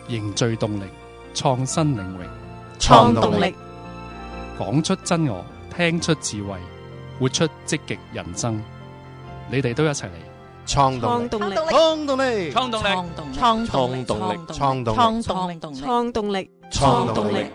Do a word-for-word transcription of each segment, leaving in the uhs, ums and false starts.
凝聚動力，創新領域， 創動力， 講出真我，聽出智慧，活出積極人生。你哋都一齊嚟創動力， 創動力， 創動力， 創動力， 創動力，創動力， 創動力，創動力， 創動力。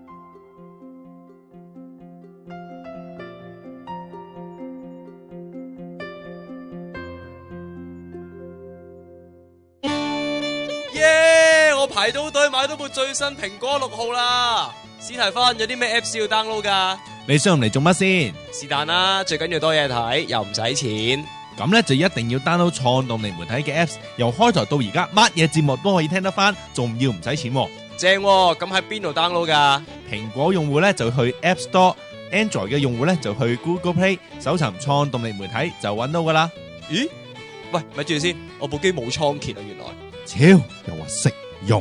耶！我排到隊買到部最新蘋果六號啦。史提芬，有啲咩 Apps 要 download 噶？ 你上嚟做乜先？ 是但啦，最緊要多嘢睇，又唔使錢。 咁咧就一定要 download 創動力媒體嘅 Apps， 由開台到而家，乜嘢節目都可以聽得翻，仲要唔使錢。 正喎，咁喺邊度 download 噶？ 蘋果用戶咧就去 App Store，Android 嘅用戶咧就去 Google Play， 搜尋創動力媒體就揾到噶啦。 咦？喂，咪住先，我部機冇倉頡啊，原來。 超又話識用。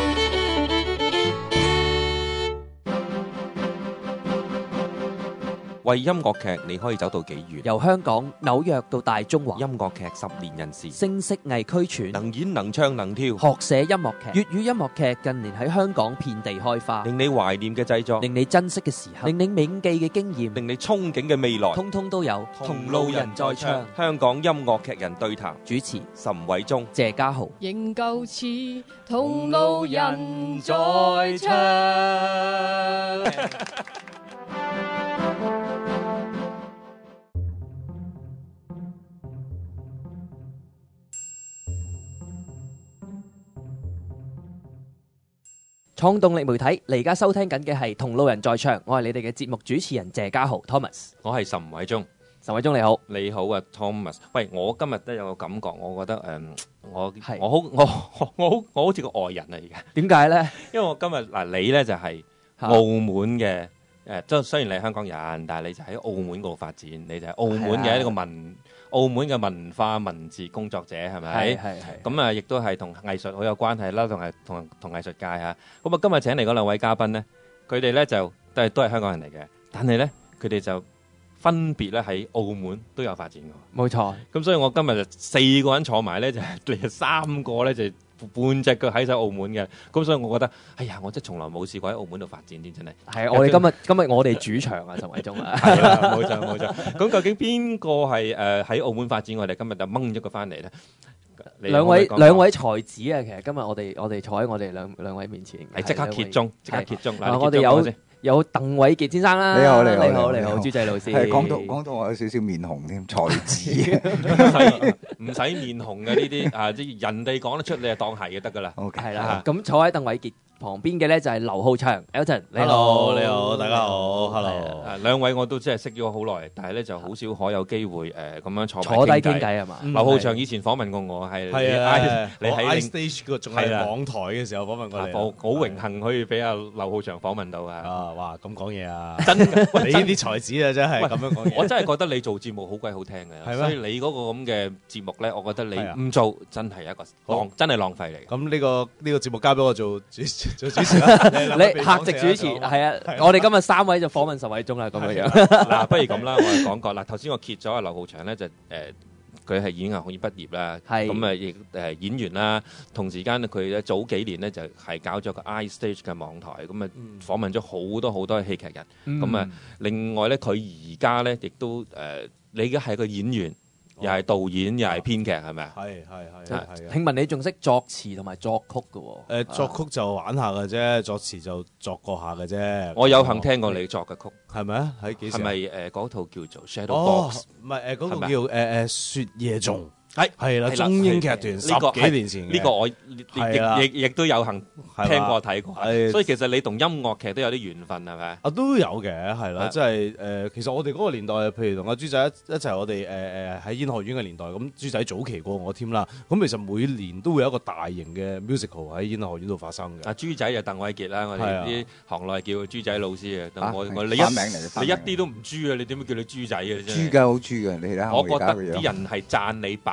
為音樂劇你可以走到幾遠？ 由香港紐約到大中華， 音樂劇十年人士， 聲色藝俱全， 能演能唱能跳， 學寫音樂劇。粵語音樂劇近年喺香港遍地開花， 令你懷念嘅製作， 令你珍惜嘅時刻，令你銘記嘅經驗， 令你憧憬嘅未來， 通通都有。同路人在唱， 香港音樂劇人對談， 主持岑偉忠、 謝家豪。 仍舊似同路人在唱。 創動力媒體，你而家收聽緊嘅係同路人在唱，我係你哋嘅節目主持人謝家豪 Thomas， 我係岑偉忠。 岑偉忠你好。 你好啊 Thomas。喂，我今日都有個感覺，我覺得誒、嗯，我我好我我我好我好似個外人啊而家。 點解咧？ 因為我今日嗱，你咧就係澳門嘅誒，即係雖然你係香港人，但係你就喺澳門嗰度發展，你就係澳門嘅一個文。澳門嘅文化文字工作者係咪？係係係。咁啊，亦都係同藝術好有關係啦，同係同同藝術界嚇。咁啊，今日請嚟嗰兩位嘉賓咧，佢哋咧就都係都係香港人嚟嘅，但係咧佢哋就分別咧喺澳門都有發展嘅。 冇錯。咁所以我今日就四個人坐埋咧，就係三個咧就半隻腳喺晒澳門嘅。咁所以我覺得，哎呀，我真係從來冇試過喺澳門度發展啲真係。 係啊，我哋今日今日我哋主場啊，岑偉忠啊。 係啦，冇錯冇錯。咁究竟邊個係誒喺澳門發展？我哋今日就掹咗個翻嚟咧。 兩位兩位才子啊，其實今日我哋我哋坐喺我哋兩兩位面前， 係即刻揭盅，即刻揭盅。 嗱，我哋有有鄧偉傑先生啦。 你好，你好， 你好，你好，朱仔老師。 係講到講到我有少少面紅添，才子。 唔使面紅嘅呢啲啊，即係人哋講得出，你就當係就得噶啦。 OK， 係啦。咁坐喺鄧偉傑旁邊嘅咧就係劉浩翔 Elton， 你好，你好，大家好 ，Hello。 兩位我都真係識咗好耐，但係咧就好少可有機會誒咁樣坐坐低傾偈係嘛？ 劉浩翔以前訪問過我，係係啊， 你喺 iStage 個仲係網台嘅時候訪問過你， 好榮幸可以俾阿劉浩翔訪問到啊！ 啊，哇，咁講嘢啊， 真嘅， 你呢啲才子啊，真係咁樣講嘢。 我真係覺得你做節目好鬼好聽嘅，所以你嗰個咁嘅節目咧，我覺得你唔做真係一個浪，真係浪費嚟。 咁呢個呢個節目交俾我做主做主持啦。 你客席主持係啊，我哋今日三位就訪問岑偉忠啦，咁樣樣。 嗱，不如咁啦，我哋講過啦。頭先我揭咗阿劉浩翔咧，就誒佢係演藝學院畢業啦，咁啊亦誒演員啦。同時間佢咧早幾年咧就係搞咗個 iStage 嘅網台，咁啊訪問咗好多好多戲劇人。咁啊，另外咧佢而家咧亦都誒，你而家係個演員。又係導演，又係編劇，係咪啊？ 係係係係。 聽聞你仲識作詞同埋作曲嘅喎？ 誒，作曲就玩下嘅啫，作詞就作過下嘅啫。 我有幸聽過你作嘅曲， 係咪啊？喺幾時？ 係咪誒嗰套叫做 Shadow Box？ 唔係誒，嗰個叫誒誒雪夜頌。 係係啦，中英劇團十幾年前嘅呢個我亦亦亦都有幸聽過睇過，所以其實你同音樂劇都有啲緣分係咪？ 啊都有嘅，係啦，即係誒，其實我哋嗰個年代，譬如同阿朱仔一一齊，我哋誒誒喺演學院嘅年代，咁朱仔早期過我添啦。咁其實每年都會有一個大型嘅 musical 喺演藝學院度發生嘅。 啊，朱仔就鄧偉傑啦，我哋啲行內叫朱仔老師啊。我我你一名嚟， 你一啲都唔朱啊！你點樣叫你朱仔啊？ 朱嘅好朱嘅，你睇下我覺得啲人係讚你白。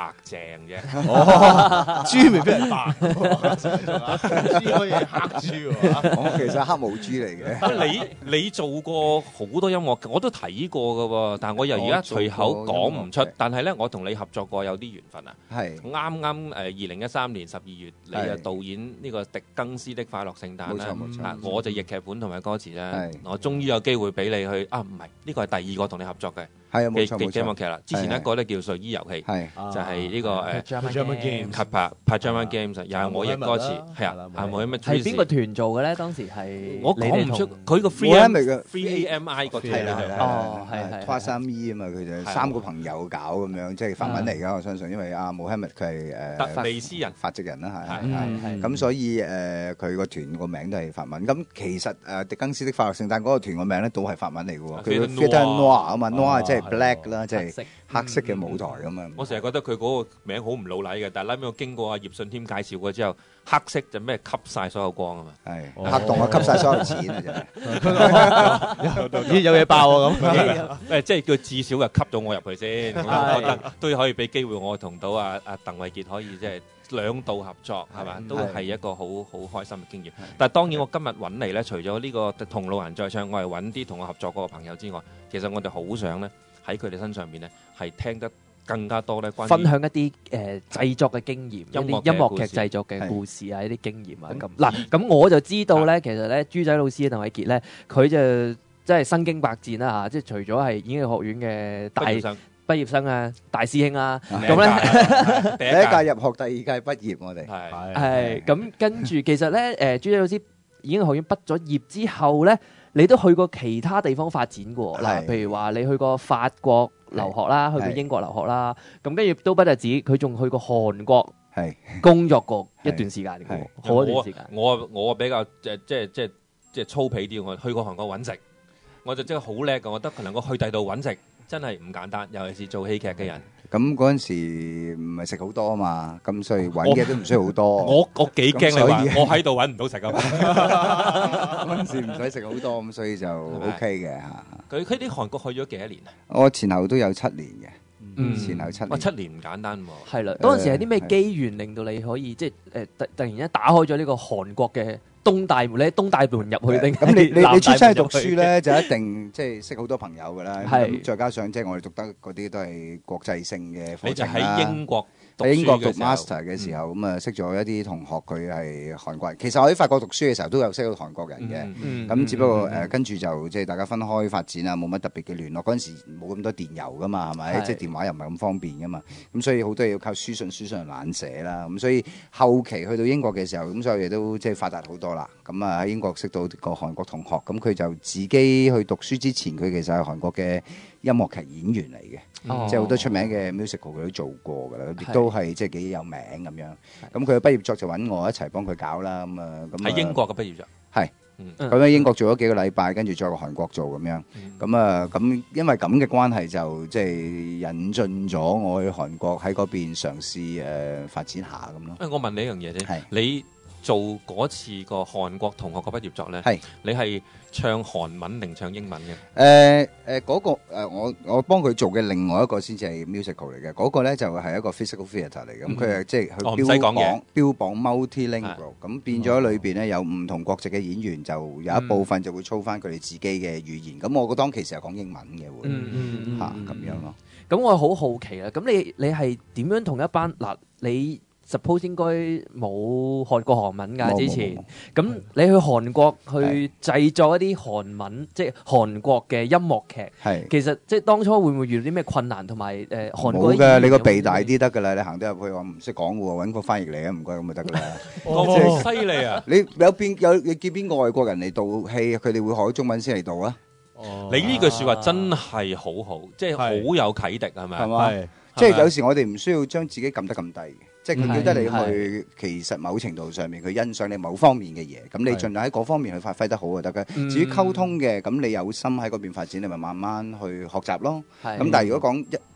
白淨啫。 哦，豬未必係白，豬可以係黑豬喎。 我其實黑毛豬嚟嘅。 你你做過好多音樂，我都睇過㗎喎，但係我又而家隨口講唔出。但係咧，我同你合作過有啲緣分啊。 係啱啱誒二零一三年十二月，你就導演呢個狄更斯的快樂聖誕啦。 冇錯冇錯。 我就譯劇本同埋歌詞啦。我終於有機會俾你去啊，唔係呢個係第二個同你合作嘅。 係啊，冇錯冇錯。 嘅音樂劇啦，之前一個咧叫睡衣遊戲，就係呢個誒 Pajama Games， 拍拍 Pajama Games，又係我譯歌詞，係啊，係冇乜。 係邊個團做嘅咧？當時係我講唔出，佢個 Free M Free A M I 個團係啦， 哦係係。 Trois Amis啊嘛，佢就三個朋友搞咁樣，即係法文嚟㗎，我相信，因為阿 Mohammed 佢係誒特尼斯人法籍人啦，係係係。 咁所以誒佢個團個名都係法文。咁其實誒狄更斯的快樂聖誕嗰個團個名咧都係法文嚟㗎喎，佢 Fête Noire 啊嘛，Noire 即係 black 啦，即係黑色嘅舞台咁啊！ 我成日覺得佢嗰個名好唔老禮嘅，但係後尾我經過阿葉信添介紹過之後，黑色就咩吸曬所有光啊嘛， 係黑洞啊吸曬所有錢啊真係， 咦有嘢爆啊咁， 誒即係叫至少係吸到我入去先，我覺得都可以俾機會我同到阿阿鄧偉傑可以即係兩度合作係嘛，都係一個好好開心嘅經驗。但係當然我今日揾嚟咧，除咗呢個同路人再唱，我係揾啲同我合作嗰個朋友之外，其實我哋好想咧。喺佢哋身上邊咧，係聽得更加多咧，關於分享一啲誒製作嘅經驗，一啲音樂劇製作嘅故事啊，一啲經驗啊咁。嗱，咁我就知道咧，其實咧，豬仔老師鄧偉傑咧，佢就即係身經百戰啦嚇，即係除咗係演藝學院嘅大畢業生啊、大師兄啊，咁咧第一屆入學，第二屆畢業，我哋係係咁跟住，其實咧誒，豬仔老師演藝學院畢咗業之後咧。你都去過其他地方發展過嗱，譬如話你去過法國留學啦，去過英國留學啦，咁跟住都不特止，佢仲去過韓國工作過一段時間嘅，好一段時間。 我我比較即係即係即係即係粗鄙啲，我去過韓國揾食，我就真係好叻嘅，我覺得佢能夠去第度揾食真係唔簡單，尤其是做戲劇嘅人。 咁嗰陣時唔係食好多啊嘛，咁所以揾嘅都唔需要好多。 我我幾驚你話我喺度揾唔到食啊！ 嗰陣時唔使食好多，咁所以就 OK 嘅嚇。 佢佢啲韓國去咗幾多年啊？ 我前後都有七年嘅，嗯、前後七年。 哇，七年唔簡單喎。 係啦，嗰陣時係啲咩機緣令到你可以即係誒突突然間打開咗呢個韓國嘅東大門？你喺東大門入去定？ 咁你你你出差讀書咧，就一定即係識好多朋友㗎啦。 係。 再加上即係我哋讀得嗰啲都係國際性嘅課程啦。 你就喺英國。 喺英國讀 master 嘅時候，咁啊、嗯、識咗一啲同學，佢係韓國人。其實我喺法國讀書嘅時候都有識到韓國人嘅，咁、嗯嗯、只不過誒、嗯呃、跟住就即係大家分開發展啊，冇乜特別嘅聯絡。嗰陣時冇咁多電郵噶嘛，係咪？即係電話又唔係咁方便噶嘛，咁所以好多嘢要靠書信，書信懶寫啦。咁所以後期去到英國嘅時候，咁所有嘢都即係發達好多啦。咁啊喺英國識到個韓國同學，咁佢就自己去讀書之前，佢其實係韓國嘅音樂劇演員嚟嘅。哦、即係好多出名嘅 musical 佢都做過㗎啦，亦都係即係幾有名咁樣。咁佢嘅畢業作就揾我一齊幫佢搞啦。咁啊，咁喺英國嘅畢業作係，咁喺英國做咗幾個禮拜，跟住再過韓國做咁樣。咁啊，咁因為咁嘅關係就即係引進咗我去韓國喺嗰邊嘗試誒發展下咁咯。 誒，我問你一樣嘢啫，你做嗰次個韓國同學嘅畢業作咧，係你係唱韓文定唱英文嘅？ 誒誒嗰個、呃、我我幫佢做嘅另外一個先至係 musical 嚟嘅，嗰、那個咧就係、是、一個 physical theatre 嚟嘅，咁佢係即係去標榜、哦、標榜 multilingual，咁變咗裏邊咧有唔同國籍嘅演員，就有一部分就會操翻佢哋自己嘅語言，咁、嗯、我當其時係講英文嘅會嚇咁樣咯。 咁我好好奇啦，咁你你係點樣同一班嗱你？Suppose 應該冇學過韓文㗎之前，咁你去韓國去製作一啲韓文，即係韓國嘅音樂劇。係其實即係當初會唔會遇到啲咩困難同埋誒韓國？ 冇嘅，你個鼻大啲得㗎啦，你行得入去我唔識講喎，揾個翻譯嚟啊，唔該咁就得㗎啦。 咁犀利啊！ 你有邊有你見邊個外國人嚟導戲，佢哋會學中文先嚟導啊？ 哦，你呢句説話真係好好，即係好有啟迪係咪？ 係嘛？即係有時我哋唔需要將自己撳得咁低嘅。即係佢叫得你去，其實某程度上面佢欣賞你某方面嘅嘢，咁你盡量喺嗰方面去發揮得好就得嘅。至於溝通嘅，咁你有心喺嗰邊發展，你咪慢慢去學習咯。咁但係如果講一即係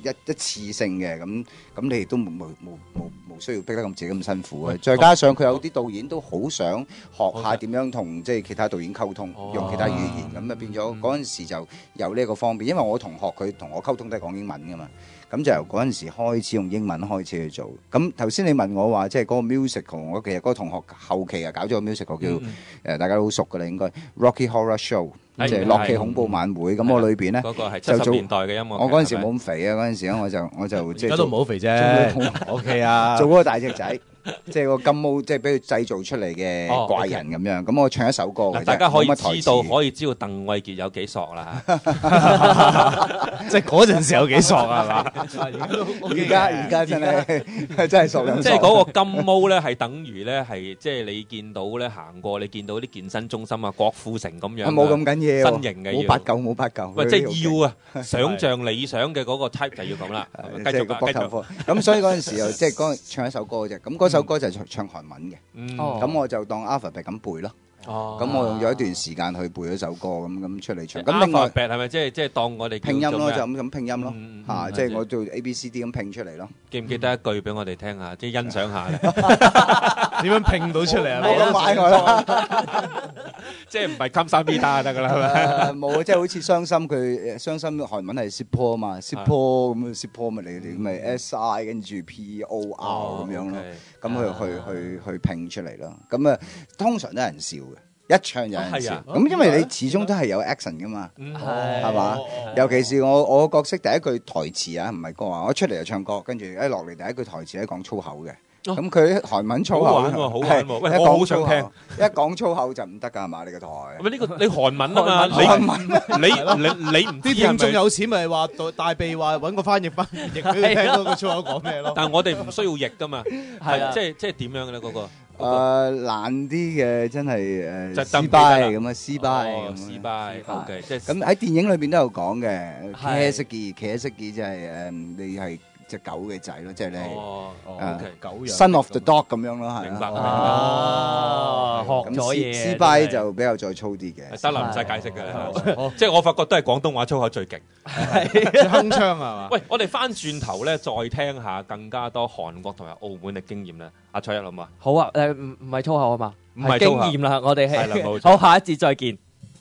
一一次性嘅，咁咁你亦都冇冇冇冇冇需要逼得咁自己咁辛苦嘅。再加上佢有啲導演都好想學下點樣同即係其他導演溝通，用其他語言，咁啊變咗嗰陣時就有呢一個方便。因為我同學佢同我溝通都係講英文㗎嘛。咁就由嗰陣時開始用英文開始去做。咁頭先你問我話，即係嗰個 musical，我其實嗰個同學後期啊搞咗個 musical 叫誒、嗯呃，大家都好熟㗎啦，應該 Rocky Horror Show，即係樂奇恐怖晚會。咁我裏邊咧嗰個係七十年代嘅音樂。 我嗰陣時冇咁肥啊，嗰陣時咧我就我就即係而家都唔好肥啫。O K 啊， 做嗰個大隻仔。即係個金毛，即係俾佢製造出嚟嘅怪人咁樣。咁我唱一首歌嘅啫， 大家可以知道，可以知道鄧偉傑有幾索啦。 即係嗰陣時有幾索啊？係嘛？ 而家而家真係真係索緊。 即係嗰個金毛咧，係等於咧係即係你見到咧行過，你見到啲健身中心啊，郭富城咁樣。 冇咁緊要， 身形嘅冇八嚿冇八嚿。 喂，即係要啊！想像理想嘅嗰個 type 就要咁啦。繼續膊頭科。咁所以嗰陣時又即係嗰唱一首歌啫。咁嗰首歌就係唱韓文嘅，咁我就當 alphabet 咁背咯。咁我用咗一段時間去背咗首歌，咁咁出嚟唱。咁另外 alphabet 係咪即係即係當我哋拼音咯？就咁咁拼音咯，嚇！即係我做 A B C D 咁拼出嚟咯。 記唔記得一句俾我哋聽下，即係欣賞下咧？ 點樣拼到出嚟啊？ 冇得買我啦！ 即係唔係金三 B 打就得㗎啦？係咪？ 冇啊！即係好似傷心，佢傷心韓文係 support 啊嘛，support 咁 support 咪嚟嚟咪 S I 跟住 P O R 咁樣咯，咁去去去去拼出嚟咯。咁啊，通常都有人笑嘅。一唱就有人笑，咁因為你始終都係有 action 噶嘛，係嘛？尤其是我我角色第一句台詞啊，唔係歌啊，我出嚟就唱歌，跟住一落嚟第一句台詞係講粗口嘅，咁佢韓文粗口， 好玩喎，好玩喎，喂，我好想聽， 一講粗口就唔得㗎係嘛？你個台， 喂，呢個你韓文啊嘛，你你你你唔知啲聽眾有錢咪話大鼻話揾個翻譯翻譯俾佢聽到個粗口講咩咯？ 但係我哋唔需要譯㗎嘛，係即係即係點樣嘅咧嗰個？ 誒難啲嘅真係誒斯拜咁啊，斯拜咁， 斯拜 OK，即係咁喺電影裏邊都有講嘅。Kasagi Kasagi 即係誒你係隻狗嘅仔咯，即係你誒狗樣 Son of the dog 咁樣咯，係明白啊，學咗嘢。 斯拜就比較再粗啲嘅， 得啦，唔使解釋嘅，即係我發覺都係廣東話粗口最勁， 最鏗鏘係嘛？ 喂，我哋翻轉頭咧，再聽下更加多韓國同埋澳門嘅經驗咧。阿蔡一諗啊， 好啊，誒唔唔係粗口啊嘛， 唔係經驗啦，我哋係冇錯。 好，下一節再見。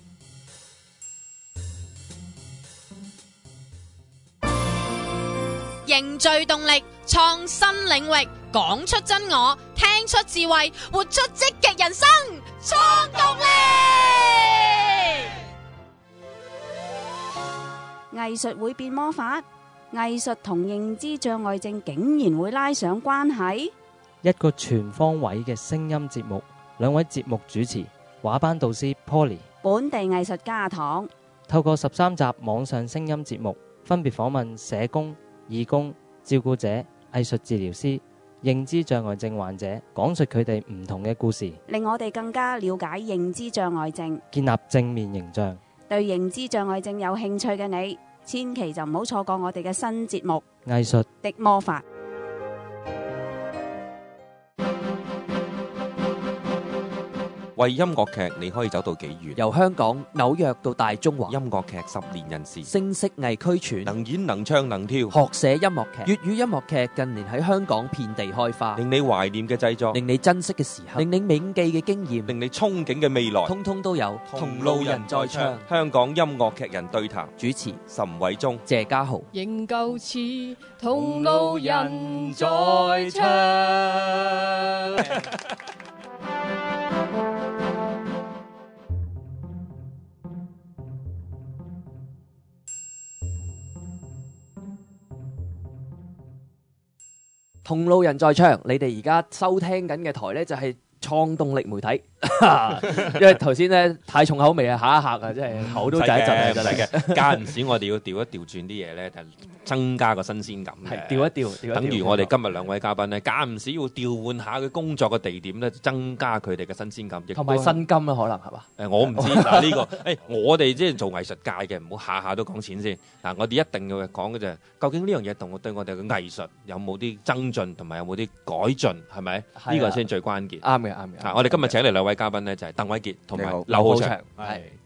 凝聚動力，創新領域，講出真我，聽出智慧，活出積極人生，創動力。 藝術會變魔法，藝術同認知障礙症竟然會拉上關係。 一個全方位嘅聲音節目，兩位節目主持，畫班導師 Poly， 本地藝術家阿唐， 透過十三集網上聲音節目，分別訪問社工、義工、照顧者、藝術治療師、認知障礙症患者，講述佢哋唔同嘅故事， 令我哋更加了解認知障礙症， 建立正面形象。 對認知障礙症有興趣嘅你，千祈就唔好錯過我哋嘅新節目《 藝術的魔法》。 為音樂劇你可以走到幾遠？ 由香港、紐約到大中華， 音樂劇十年人士， 聲色藝俱全， 能演能唱能跳， 學寫音樂劇。粵語音樂劇近年喺香港遍地開花， 令你懷念嘅製作， 令你珍惜嘅時刻，令你銘記嘅經驗， 令你憧憬嘅未來， 通通都有。同路人在唱， 香港音樂劇人對談， 主持岑偉忠、 謝家豪。 仍舊似同路人在唱。 同路人在唱，你哋而家收聽緊嘅台呢，就係創動力媒體，因為頭先咧太重口味啊，嚇一嚇啊，真係口都窒一窒啊，真係嘅。 間唔時我哋要調一調轉啲嘢咧，就增加個新鮮感嘅。 調一調，調一調。 等於我哋今日兩位嘉賓咧，間唔時要調換下佢工作嘅地點咧，增加佢哋嘅新鮮感。 同埋薪金啦，可能係嘛？ 誒，我唔知嗱呢個，誒我哋即係做藝術界嘅，唔好下下都講錢先。嗱，我哋一定要講嘅就係，究竟呢樣嘢同我對我哋嘅藝術有冇啲增進，同埋有冇啲改進，係咪？呢個先最關鍵。 啱嘅，啱嘅。 我哋今日請嚟兩位嘉賓咧，就係鄧偉傑同埋劉浩翔。 係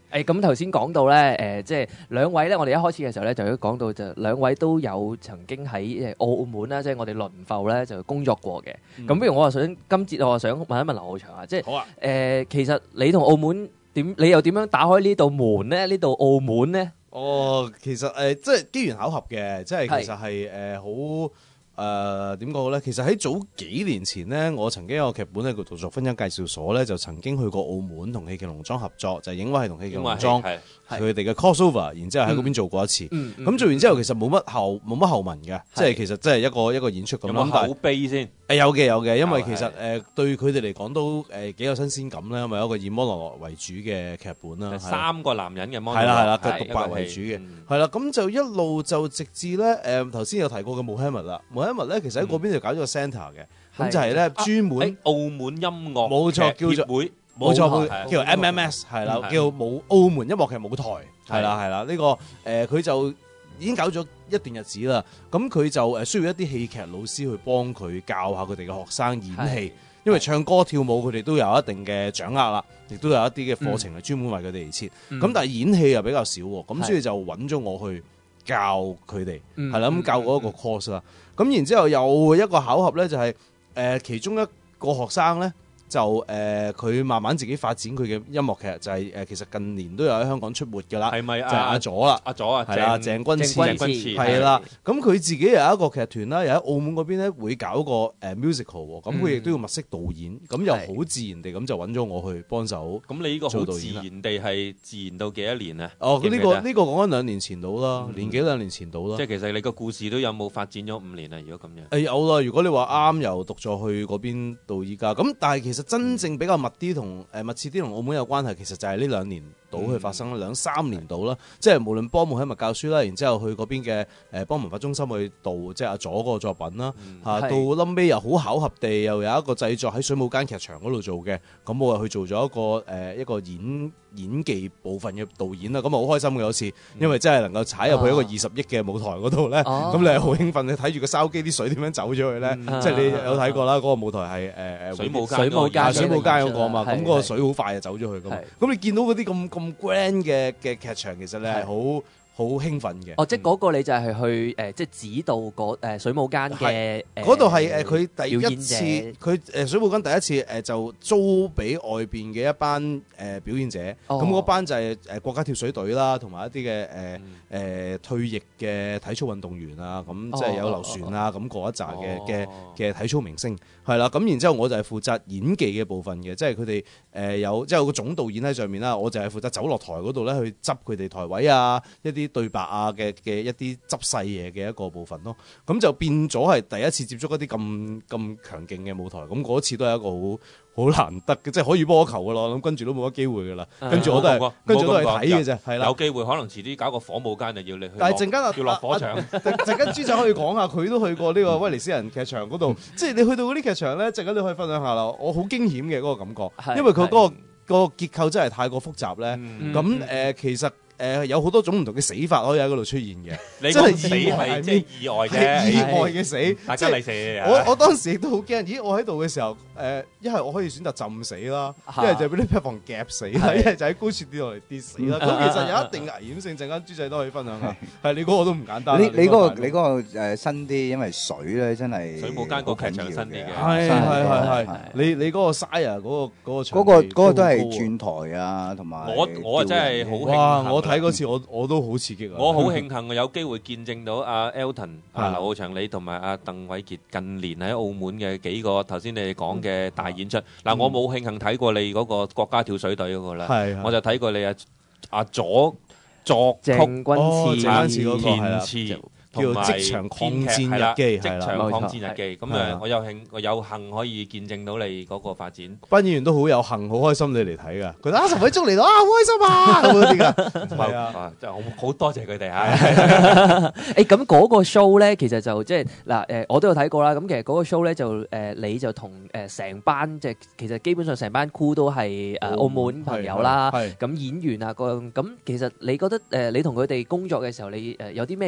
誒咁頭先講到咧，誒即係兩位咧，我哋一開始嘅時候咧就都講到就兩位都有曾經喺誒澳門啦，即係我哋輪埠咧就工作過嘅。咁不如我話想今節我話想問一問劉浩翔啊，即係好啊誒其實你同澳門點，你又點樣打開呢道門咧？呢度澳門咧？ 哦，其實誒即係機緣巧合嘅，即係其實係誒好。誒點講好咧？其實喺早幾年前呢，我曾經有個劇本咧叫《獨作婚姻介紹所》咧，就曾經去過澳門同戲劇農莊合作，就係影威係同戲劇農莊佢哋嘅 crossover，然之後喺嗰邊做過一次。咁、嗯嗯、做完之後其實冇乜後冇乜後文嘅，即係其實即係一個一個演出咁。 有冇口碑先？誒有嘅有嘅，因為其實誒、呃、對佢哋嚟講都誒幾有新鮮感啦，因為一個以摩洛羅為主嘅劇本啦。 三個男人嘅摩洛羅係啦係啦，嘅獨白為主嘅，係啦。咁就一路就直至咧誒頭先有提過嘅穆罕默啦，穆罕默咧其實喺嗰邊就搞咗個 centre 嘅，咁、嗯、就係咧專門澳門音樂冇錯叫做會冇錯叫做 M M S 係啦，叫舞澳門音樂劇舞台係啦係啦，呢、這個誒佢、呃、就已經搞咗一段日子啦。咁佢就誒需要一啲戲劇老師去幫佢教下佢哋嘅學生演戲，因為唱歌跳舞佢哋都有一定嘅掌握啦，亦都有一啲嘅課程係專門為佢哋而設。咁、嗯、但係演戲又比較少喎，咁所以就揾咗我去教佢哋係啦，咁教過一個 course 啦。咁然之後又一個巧合咧，就係、是、誒、呃、其中一個學生咧。就誒佢、呃、慢慢自己發展佢嘅音樂劇，就係、是、誒、呃、其實近年都有喺香港出沒㗎啦，係咪就係阿左啦，阿左啊，係啦，鄭君賜，鄭君賜係啦。咁佢自己又有一個劇團啦，又喺澳門嗰邊咧會搞個誒 musical 喎，咁佢亦都要物色導演，咁、嗯、又好自然地咁就揾咗我去幫手。咁你呢個好自然地係自然到幾多年啊？哦，呢、這個呢、這個講緊兩年前到啦、嗯，年幾兩年前到啦。即係其實你個故事都有冇發展咗五年啊？如果咁樣誒、欸、有啦，如果你話啱由獨作去嗰邊到依家，咁但係其實真正比較密啲同誒密切啲同澳門有關係，其實就係呢兩年到去發生啦，兩、嗯、三年到啦，即係無論幫穆罕默教書啦，然之後去嗰邊嘅誒幫文化中心去導即係阿左嗰個作品啦，嚇、嗯、到臨尾又好巧合地又有一個製作喺水舞間劇場嗰度做嘅，咁我又去做咗一個誒、呃、一個演演技部分嘅導演啦，咁啊好開心嘅有次，因為真係能夠踩入去一個二十億嘅舞台嗰度咧，咁、啊、你係好興奮，你睇住個筲箕啲水點樣走咗去咧、嗯，即係你有睇過啦，嗰、那個舞台係誒誒水舞間水舞間水舞間嗰個啊嘛，咁、那個水好快就走咗去咁，咁你見到嗰啲咁咁 grand 嘅嘅劇場，其實你係好好興奮嘅。哦，即係嗰個你就係去誒、呃，即係指導嗰誒水舞間嘅誒。嗰度係誒佢第一次，佢誒水舞間第一次誒就租俾外邊嘅一班誒表演者。咁、哦、嗰班就係誒國家跳水隊啦，同埋一啲嘅誒誒退役嘅體操運動員啊，咁即係有劉璇啊，咁嗰一紮嘅嘅嘅體操明星係啦。咁然之後我就係負責演技嘅部分嘅，即係佢哋誒有即係有個總導演喺上面啦，我就係負責走落台嗰度咧去執佢哋台位啊，一啲對白啊嘅嘅一啲執細嘢嘅一個部分咯，咁就變咗係第一次接觸一啲咁咁強勁嘅舞台，咁嗰次都係一個好好難得嘅，即係可以波球噶咯，咁跟住都冇乜機會噶啦，跟住我都係跟住都係睇嘅啫，係啦。有機會可能遲啲搞個火舞間就要你去，但係陣間啊，要落火場。陣間朱仔可以講下，佢都去過呢個威尼斯人劇場嗰度，即係你去到嗰啲劇場咧，陣間你可以分享下啦。我好驚險嘅嗰個感覺，因為佢嗰個嗰個結構真係太過複雜咧。咁誒，其實。誒、呃、有好多種唔同嘅死法可以喺嗰度出現嘅，真係死係即係意外嘅，意外嘅死，大家嚟死嘅。我我當時亦都好驚，咦！我喺度嘅時候，誒一係我可以選擇浸死啦，一係就俾啲票房夾死啦，一係就喺高處跌落嚟跌死啦。咁、嗯、其實有一定危險性，陣間豬仔都可以分享下。係你嗰個都唔簡單。你你嗰、嗰個你嗰個誒新啲，因為水咧真係水舞間個劇場新啲嘅，係係係係。你你嗰個 size 嗰個嗰個場地，嗰個嗰個都係轉台啊，同埋我我真係好興奮。我睇嗰次我我都好刺激啊！我好慶幸我有機會見證到阿 Elton、阿劉浩翔你同埋阿鄧偉傑近年喺澳門嘅幾個頭先你哋講嘅大演出。嗱、嗯，我冇慶幸睇過你嗰個國家跳水隊嗰個啦，我就睇過你阿阿左作曲鄭君賜、鄭君賜嗰個填詞。叫做職場抗戰日記，職場抗戰日記。咁誒，我有幸我有幸可以見證到你嗰個發展。班演員都好有幸，好開心你嚟睇噶。佢哋啊，陳偉忠嚟到啊，好開心啊，咁嗰啲噶。係啊，真係好好多謝佢哋嚇。誒，咁嗰個 show 咧，其實就即係嗱誒，我都有睇過啦。咁其實嗰個 show 咧就誒，你就同誒成班即係其實基本上成班 crew 都係誒澳門朋友啦。咁演員啊，個咁其實你覺得誒，你同佢哋工作嘅時候，你誒有啲咩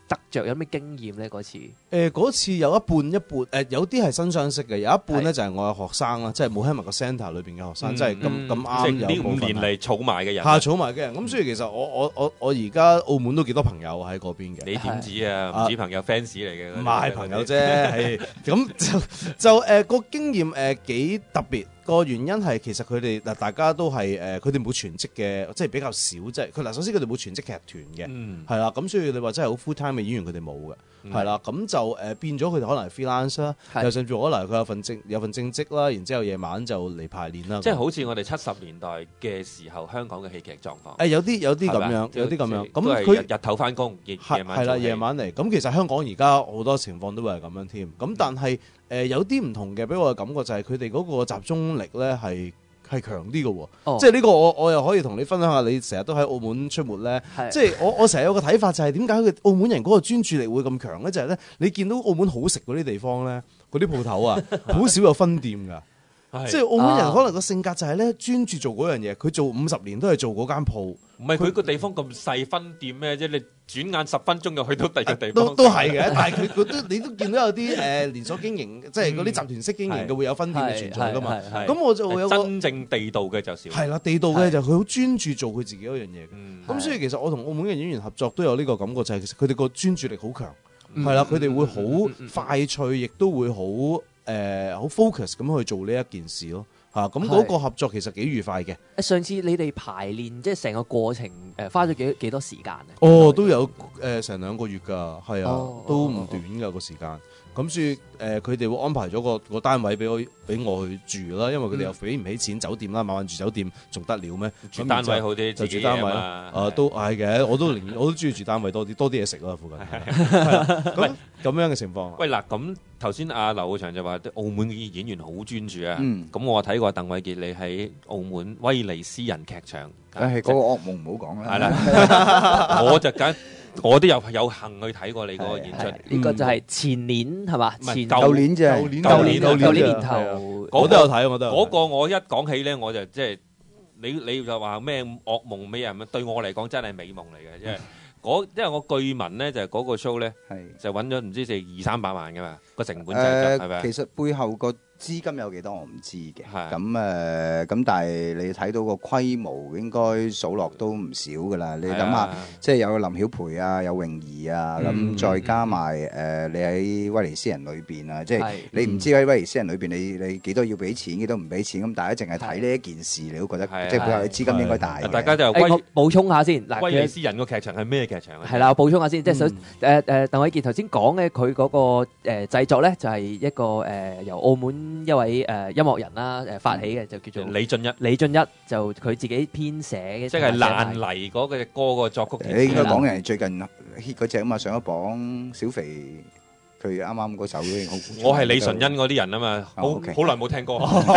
得着，有咩經驗咧？嗰次誒嗰次有一半一半誒，有啲係新相識嘅，有一半咧就係我嘅學生啦，即係 Mohammed 個 centre 裏邊嘅學生，即係咁咁啱有呢五年嚟儲埋嘅人， 係儲埋嘅人。咁所以其實我我我我而家澳門都幾多朋友喺嗰邊嘅。 你點知啊？唔止朋友 fans 嚟嘅， 唔係朋友啫，係咁就就誒個經驗誒幾特別。個原因係其實佢哋嗱大家都係誒，佢哋冇全職嘅，即係比較少，即係佢嗱首先佢哋冇全職劇團嘅，係啦、嗯，咁所以你話真係好 full time 嘅演員佢哋冇嘅，係啦、嗯，咁就誒、呃、變咗佢哋可能係 freelance 啦，又甚至可能佢有份正有份正職啦，然之後夜晚就嚟排練啦， 即係好似我哋七十年代嘅時候香港嘅戲劇狀況，誒、 呃、有啲有啲咁樣，有啲咁樣，咁佢日頭翻工，夜夜晚係啦夜晚嚟，咁其實香港而家好多情況都會係咁樣添，咁但係。誒、呃、有啲唔同嘅，俾我嘅感覺就係佢哋嗰個集中力咧係係強啲嘅喎，哦、即係呢個我我又可以同你分享下，你成日都喺澳門出沒咧，的即係我我成日有個睇法就係點解佢澳門人嗰個專注力會咁強咧？就係、是、咧，你見到澳門好食嗰啲地方咧，嗰啲鋪頭啊，好少有分店㗎。即係澳門人可能個性格就係咧專注做嗰樣嘢，佢做五十年都係做嗰間鋪。 唔係佢個地方咁細分店咩啫？你轉眼十分鐘就去到第二個地方。 都都係嘅，但係佢佢都你都見到有啲誒連鎖經營，即係嗰啲集團式經營嘅會有分店嘅存在㗎嘛。咁我就會有個真正地道嘅就少。 係啦，地道嘅就佢好專注做佢自己嗰樣嘢。咁所以其實我同澳門嘅演員合作都有呢個感覺，就係其實佢哋個專注力好強，係啦，佢哋會好快脆，亦都會好誒好 focus 咁去做呢一件事咯。啊，咁嗰個合作其實幾愉快嘅。 上次你哋排練即係成個過程誒花咗幾幾多時間啊？ 哦，都有誒成兩個月㗎，係啊，都唔短㗎個時間。咁所以誒，佢哋會安排咗個個單位俾我俾我去住啦，因為佢哋又俾唔起錢酒店啦，晚晚住酒店仲得了咩？ 住單位好啲， 就住單位啦。啊，都係嘅，我都我都中意住單位多啲，多啲嘢食啦附近。咁咁樣嘅情況。 喂嗱，咁頭先阿劉浩翔就話澳門嘅演員好專注啊。咁我睇過鄧偉傑你喺澳門威尼斯人劇場。 誒，嗰個噩夢唔好講啦。 係啦，我就緊。我都有有幸去睇過你嗰個演出， 呢個就係前年係嘛？前舊年啫， 舊年舊年舊年年頭， 我都有睇，我都有。 嗰個我一講起咧，我就即係你你就話咩噩夢咩人？對我嚟講真係美夢嚟嘅，即係嗰因為我據聞咧就係嗰個 show 咧，就揾咗唔知成二三百萬㗎嘛個成本製作係咪？ 其實背後個資金有幾多我唔知嘅，咁誒咁，但係你睇到個規模應該數落都唔少㗎啦。你諗下，即係有林曉培啊，有泳兒啊，咁再加埋誒你喺威尼斯人裏邊啊，即係你唔知喺威尼斯人裏邊你你幾多要俾錢，幾多唔俾錢，咁大家淨係睇呢一件事，你都覺得即係背後嘅資金應該大。 大家就威補充下先，嗱， 威尼斯人個劇場係咩劇場啊？ 係啦，補充下先，即係首誒誒鄧偉傑頭先講嘅佢嗰個誒製作咧，就係一個誒由澳門一位誒音樂人啦誒發起嘅，就叫做李俊一。 李俊一就佢自己編寫嘅， 即係爛泥嗰個歌個作曲。 你應該講人最近 hit 嗰隻啊嘛，上咗榜小肥，佢啱啱嗰首都已經好。 我係李純恩嗰啲人啊嘛，好好耐冇聽歌。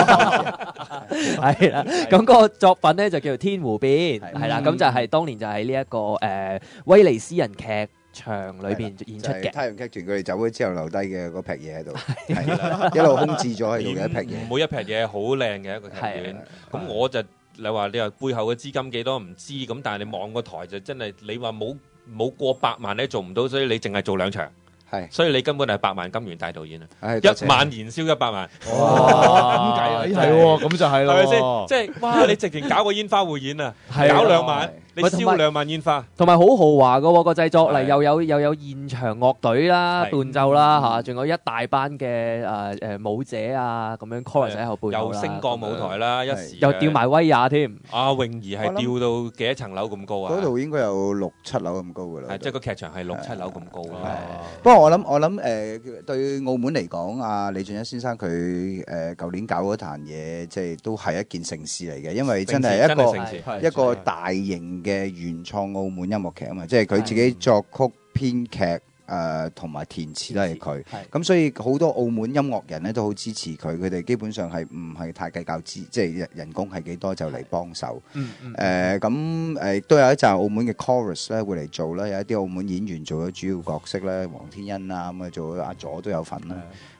係啦，咁嗰個作品咧就叫做《天湖邊》，係啦，咁就係當年就喺呢一個誒威尼斯人劇場裏邊演出嘅。 就是、太陽劇團佢哋走咗之後留低嘅嗰劈嘢喺度，一路空置咗喺度嘅一劈嘢。 每一劈嘢好靚嘅一個劇院，咁我就你話你話背後嘅資金幾多唔知，咁但係你望個台就真係你話冇冇過百萬你做唔到，所以你淨係做兩場。係，所以你根本係百萬金元大導演啊！一萬燃燒一百萬， 哇！點解啊？係喎，咁就係咯， 係咪先？即係哇！你直情搞個煙花匯演啊，搞兩萬，你燒兩萬煙花， 同埋好豪華嘅喎個製作嚟，又有又有現場樂隊啦、伴奏啦嚇，仲有一大班嘅誒誒舞者啊，咁樣 chorus 喺後背後啦， 又升降舞台啦，一時又吊埋威亞添。 阿泳兒係吊到幾多層樓咁高啊？ 嗰度應該有六七樓咁高㗎啦。 係，即係個劇場係六七樓咁高啊！ 不過我諗我諗誒對澳門嚟講，阿李俊一先生佢誒舊年搞嗰壇嘢，即係都係一件盛事嚟嘅，因為真係一個一個大型嘅原創澳門音樂劇啊嘛，即係佢自己作曲編劇誒同埋填詞都係佢，咁所以好多澳門音樂人咧都好支持佢，佢哋基本上係唔係太計較資，即係人工係幾多就嚟幫手。誒咁誒都有一集澳門嘅 chorus 咧會嚟做啦，有一啲澳門演員做咗主要角色咧，黃天恩啊咁啊做咗阿佐都有份啦。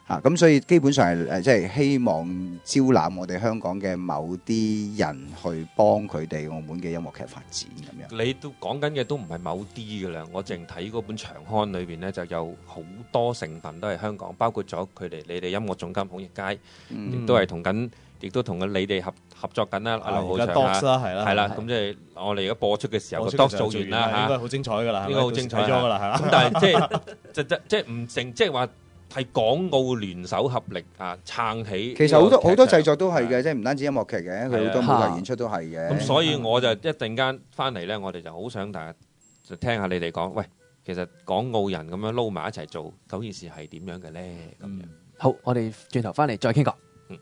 嚇，咁所以基本上係誒即係希望招攬我哋香港嘅某啲人去幫佢哋澳門嘅音樂劇發展咁樣。 你都講緊嘅都唔係某啲㗎啦，我淨睇嗰本長刊裏邊咧就有好多成分都係香港，包括咗佢哋你哋音樂總監孔奕佳，亦、嗯、都係同緊，亦都同緊你哋合合作緊啦。阿劉浩翔啊， 係啦， 係啦，咁即係我哋而家播出嘅時候，個 doc 做完啦嚇， 應該好精彩㗎啦， 應該好精彩咗㗎啦，係啦。 咁但係即係即即即係唔成，即係話。係港澳聯手合力啊，撐起。 其實好多好多製作都係嘅，即係唔單止音樂劇嘅，佢好多舞台演出都係嘅。 咁所以我就一陣間翻嚟咧，我哋就好想大家就聽下你哋講，喂，其實港澳人咁樣撈埋一齊做，嗰件事係點樣嘅咧？咁樣、嗯、 好，我哋轉頭翻嚟再傾過。嗯，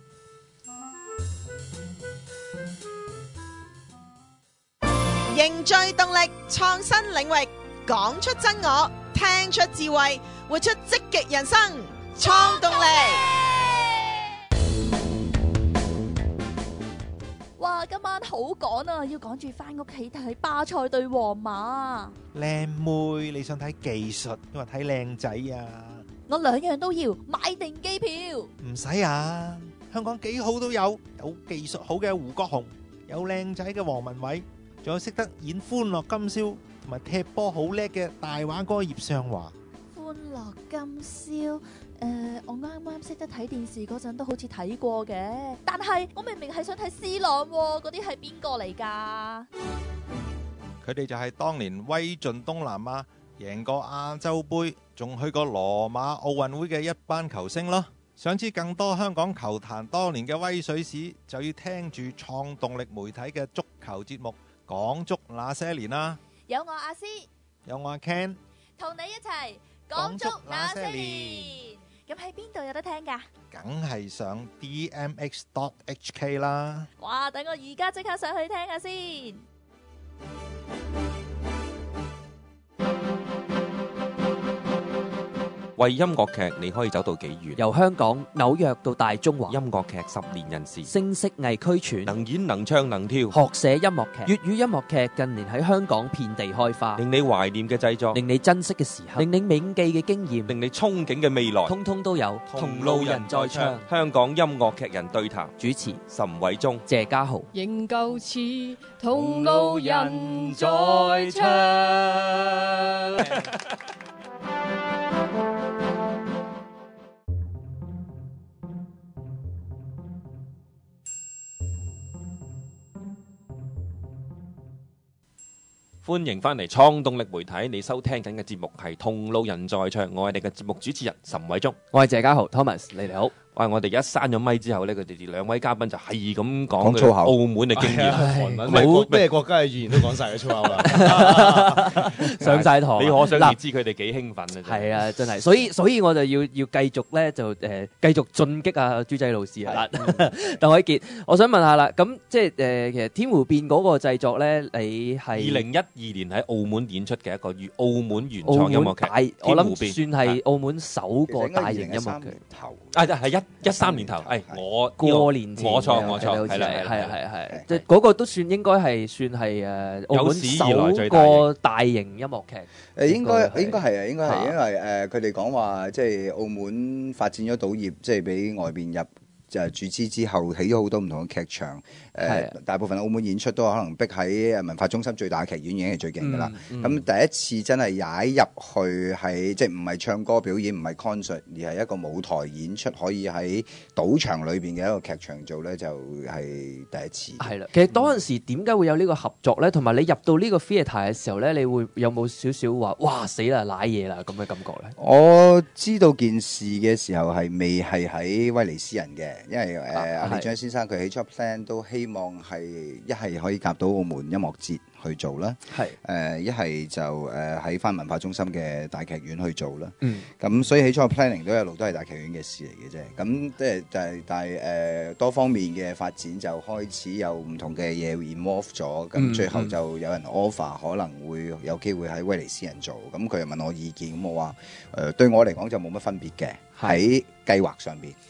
凝聚動力，創新領域，講出真我，聽出智慧，活出積極人生，創動力。 哇！今晚好趕啊，要趕住翻屋企睇巴塞對皇馬。 靚妹，你想睇技術，因為睇靚仔啊？ 我兩樣都要，買定機票。 唔使啊，香港幾好都有，有技術好嘅胡國雄，有靚仔嘅黃文偉，仲有識得演歡樂今宵同埋踢波好叻嘅大話哥葉尚華。 歡樂今宵，誒、呃，我啱啱識得睇電視嗰陣都好似睇過嘅，但係我明明係想睇 C 朗喎，嗰啲係邊個嚟㗎？ 佢哋就係當年威盡東南亞，贏過亞洲杯，仲去過羅馬奧運會嘅一班球星咯。想知更多香港球壇多年嘅威水史，就要聽住創動力媒體嘅足球節目《講足那些年》啦。 有我阿詩， 有我阿 Ken， 同你一齊講足那些年。咁喺邊度有得聽㗎？ 梗係上 D M X dot H K 啦。 哇！等我而家即刻上去聽下先。 為音樂劇，你可以走到幾遠？ 由香港紐約到大中華， 音樂劇十年人士， 聲色藝俱全， 能演能唱能跳， 學寫音樂劇。粵語音樂劇近年喺香港遍地開花， 令你懷念嘅製作， 令你珍惜嘅時刻，令你銘記嘅經驗， 令你憧憬嘅未來， 通通都有。 同路人在唱，香港音樂劇人對談， 主持岑偉忠、 謝家豪。 仍舊似同路人在唱。 歡迎翻嚟創動力媒體，你收聽緊嘅節目係同路人在唱，我係你嘅節目主持人岑偉忠， 我係謝家豪 Thomas， 你哋好。 喂，我哋而家閂咗咪之後咧，佢哋兩位嘉賓就係咁講粗口澳門嘅經驗， 冇咩國家嘅語言都講晒嘅粗口啦， 上晒堂。 你可想而知佢哋幾興奮啊！ 係啊，真係，所以所以我就要要繼續咧，就誒繼續進擊啊豬仔老師啊，鄧偉傑，我想問下啦，咁即係誒其實天湖變嗰個製作咧，你係二零一二年喺澳門演出嘅一個粵澳門原創音樂劇， 我諗算係澳門首個大型音樂劇。 啊，係一一三年頭，誒我過年前， 我錯我錯，係啦係係係係，即係嗰個都算應該係算係誒澳門首個大型音樂劇。 誒應該應該係啊，應該係，因為誒佢哋講話即係澳門發展咗賭業，即係俾外邊入就注資之後，起咗好多唔同嘅劇場。誒大部分澳門演出都可能逼喺文化中心最大嘅劇院已經係最勁㗎啦。咁第一次真係踩入去喺即係唔係唱歌表演，唔係 concert， 而係一個舞台演出，可以喺賭場裏邊嘅一個劇場做咧，就係第一次。 係啦，其實嗰陣時點解會有呢個合作咧？同埋你入到呢個 theatre 嘅時候咧，你會有冇少少話哇死啦瀨嘢啦咁嘅感覺咧？ 我知道件事嘅時候係未係喺威尼斯人嘅，因為誒阿李張先生佢起初 plan 都希望係一係可以夾到澳門音樂節去做啦，係誒一係就誒喺翻文化中心嘅大劇院去做啦。嗯，咁所以起初 planning 都一路都係大劇院嘅事嚟嘅啫。咁即係但係但係誒多方面嘅發展就開始有唔同嘅嘢 involve 咗，咁最後就有人 offer 可能會有機會喺威尼斯人做，咁佢又問我意見，咁我話誒對我嚟講就冇乜分別嘅喺計劃上邊。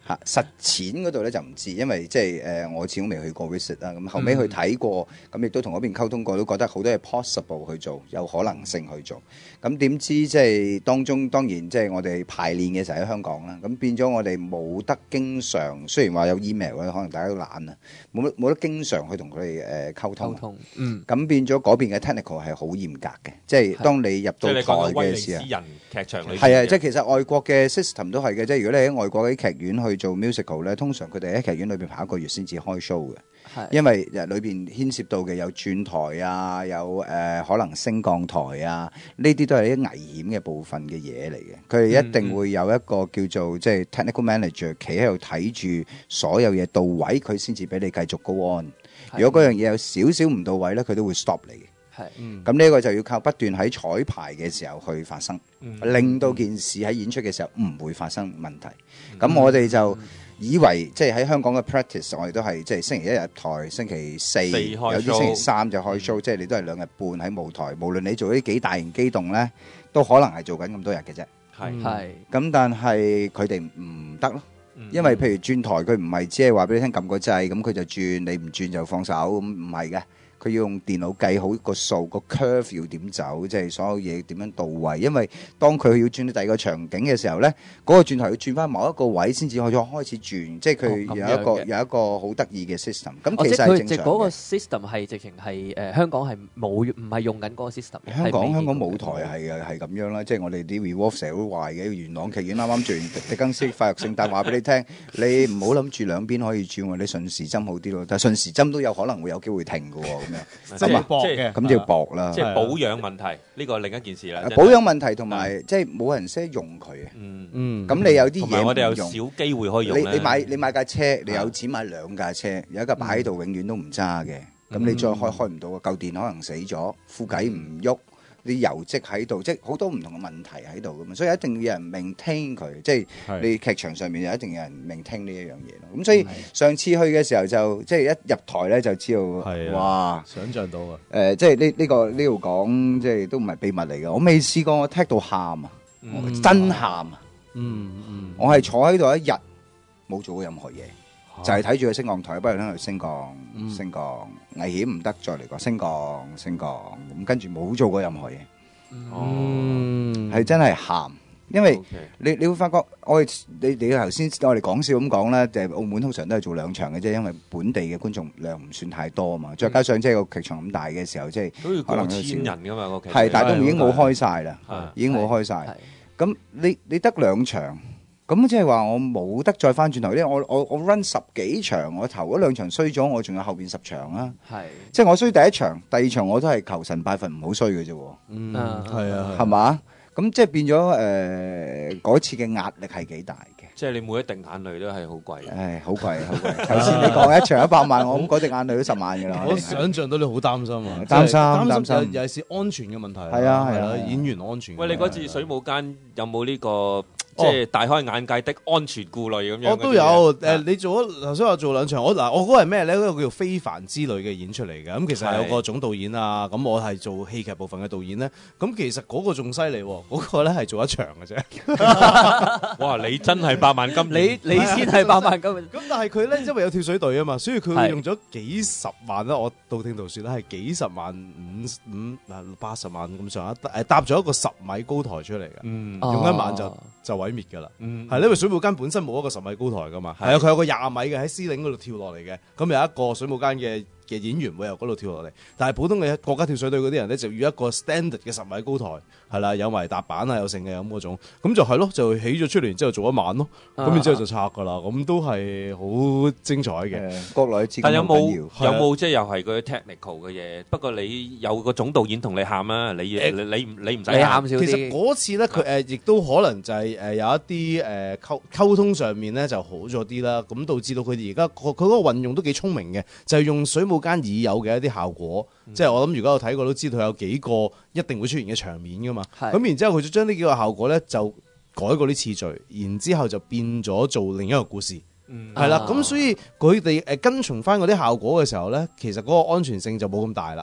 嚇實踐嗰度咧就唔知，因為即係誒我始終未去過 visit 啦，咁後尾去睇過，咁亦都同嗰邊溝通過，都覺得好多嘢 possible 去做，有可能性去做。咁點知即係當中當然即係我哋排練嘅時候喺香港啦，咁變咗我哋冇得經常，雖然話有 email 咧，可能大家都懶啊，冇得冇得經常去同佢哋誒溝通。溝通，嗯，咁變咗嗰邊嘅 technical 係好嚴格嘅，即係當你入到台嘅時候， 私人劇場裏係啊，即係其實外國嘅 system 都係嘅，即係如果你喺外國嗰啲劇院去做 musical 咧，通常佢哋喺劇院裏邊排一個月先至開 show 嘅，因為誒裏邊牽涉到嘅有轉台啊，有誒、呃、可能升降台啊，呢啲都係啲危險嘅部分嘅嘢嚟嘅。佢哋一定會有一個叫做即係 technical manager 企喺度睇住所有嘢到位，佢先至俾你繼續 go on。如果嗰樣嘢有少少唔到位咧，佢都會 stop 你嘅。係，咁呢個就要靠不斷喺彩排嘅時候去發生，嗯、令到件事喺演出嘅時候唔會發生問題。咁、嗯、我哋就以為即係喺香港嘅 practice，我哋都係即係星期一入台，星期四，四有啲星期三就開 show，、嗯、即係你都係兩日半喺舞台。無論你做啲幾大型機動咧，都可能係做緊咁多日嘅啫。係係，咁但係佢哋唔得咯。因為譬如轉台，佢唔係只係話俾你聽撳個掣，咁佢就轉，你唔轉就放手，咁唔係嘅。佢要用電腦計好個數，個 curve 要點走，即係所有嘢點樣到位。因為當佢要轉到第二個場景嘅時候咧，嗰、嗰個轉台要轉翻某一個位先至可以開始轉，即係佢有一個、哦、有一個好得意嘅 system。咁其實係正常嘅。嗰個 system 係直情係誒香港係冇唔係用緊嗰個 system。香港香港舞台係嘅係咁樣啦，即係我哋啲 revolve 成日都壞嘅。元朗劇院啱啱做完狄更斯快樂聖誕，話俾你聽，你唔好諗住兩邊可以轉喎，你順時針好啲咯。但係順時針都有可能會有機會停嘅喎。即係搏嘅，咁就要搏啦。 即係保養問題，呢個另一件事啦。 保養問題同埋即係冇人識用佢啊。嗯嗯。咁你有啲嘢我哋有少機會可以用。 你你買你買架車，你有錢買兩架車，有一架擺喺度永遠都唔揸嘅。咁你再開開唔到啊！舊電可能死咗，副計唔喐。啲油漬喺度，即係好多唔同嘅問題喺度噶嘛，所以一定要有人 maintain佢，即係你劇場上面就一定有人 maintain 呢一樣嘢咯。咁所以上次去嘅時候就即係一入台咧就知道，哇！ 想像到啊！誒、 呃，即係呢呢個呢度講，即係都唔係秘密嚟嘅。我未試過我踢到喊啊，嗯、真喊啊！嗯嗯，我係坐喺度一日冇做過任何嘢。就係睇住佢升降台，不如喺度升降、嗯、升降，危險唔得，再嚟個升降升降，咁跟住冇做過任何嘢。嗯，係真係喊，因為你你會發覺，我哋你你頭先我哋講笑咁講啦，就係澳門通常都係做兩場嘅啫，因為本地嘅觀眾量唔算太多啊嘛，再加上即係個劇場咁大嘅時候，即係可能過千人噶嘛個劇， 係，但係都已經冇開晒啦，已經冇開晒。咁你你得兩場。咁即係話我冇得再翻轉頭，因為我我我 run 十幾場，我頭嗰兩場衰咗，我仲有後邊十場啦。係，即係我衰第一場、第二場我都係求神拜佛唔好衰嘅啫。嗯，係啊，係嘛？咁即係變咗誒，嗰次嘅壓力係幾大嘅。 即係你每一滴眼淚都係好貴。 誒，好貴，好貴。頭先你講一場一百萬，我諗嗰滴眼淚都十萬㗎啦。 我想象到你好擔心啊， 擔心擔心，尤其是安全嘅問題。係啊係啊， 演員安全。 喂，你嗰次水舞間有冇呢個？即係大開眼界的安全顧慮咁樣。 我都有誒，你做咗頭先話做兩場，我嗱我嗰個係咩咧？嗰個叫做非凡之旅嘅演出嚟嘅。咁其實有個總導演啊，咁我係做戲劇部分嘅導演咧。咁其實嗰個仲犀利，嗰個咧係做一場嘅啫。 哇！你真係百萬金， 你你先係百萬金。 咁但係佢咧，因為有跳水隊啊嘛，所以佢用咗幾十萬啦。我道聽途說咧係幾十萬五五嗱八十萬咁上下，誒搭咗一個十米高台出嚟嘅。嗯，用一晚就就毀滅㗎啦，係、嗯、因為水舞間本身冇一個十米高台㗎嘛，係啊，佢有個廿米嘅喺司令嗰度跳落嚟嘅，咁有一個水舞間嘅嘅演員會由嗰度跳落嚟，但係普通嘅國家跳水隊嗰啲人咧就要一個 standard 嘅十米高台，係啦，有埋踏板啊，有剩嘅咁嗰種，咁就係咯，就起咗出嚟之後做一晚咯，咁、啊、然之後就拆㗎啦，咁都係好精彩嘅。 國內但有冇有冇即係又係嗰啲 technical 嘅嘢？不過你有個總導演同你喊啊，你你你唔你唔使喊少啲。 其實嗰次咧，佢誒亦都可能就係誒有一啲誒溝溝通上面咧就好咗啲啦，咁導致到佢哋而家佢佢嗰個運用都幾聰明嘅，就係、是、用水舞間已有嘅一啲效果，嗯、即係我諗如果有睇過都知道有幾個一定會出現嘅場面噶嘛。咁然之後佢就將呢幾個效果咧就改過啲次序，然之後就變咗做另一個故事，係、嗯、啦。咁、啊、所以佢哋誒跟從翻嗰啲效果嘅時候咧，其實嗰個安全性就冇咁大啦。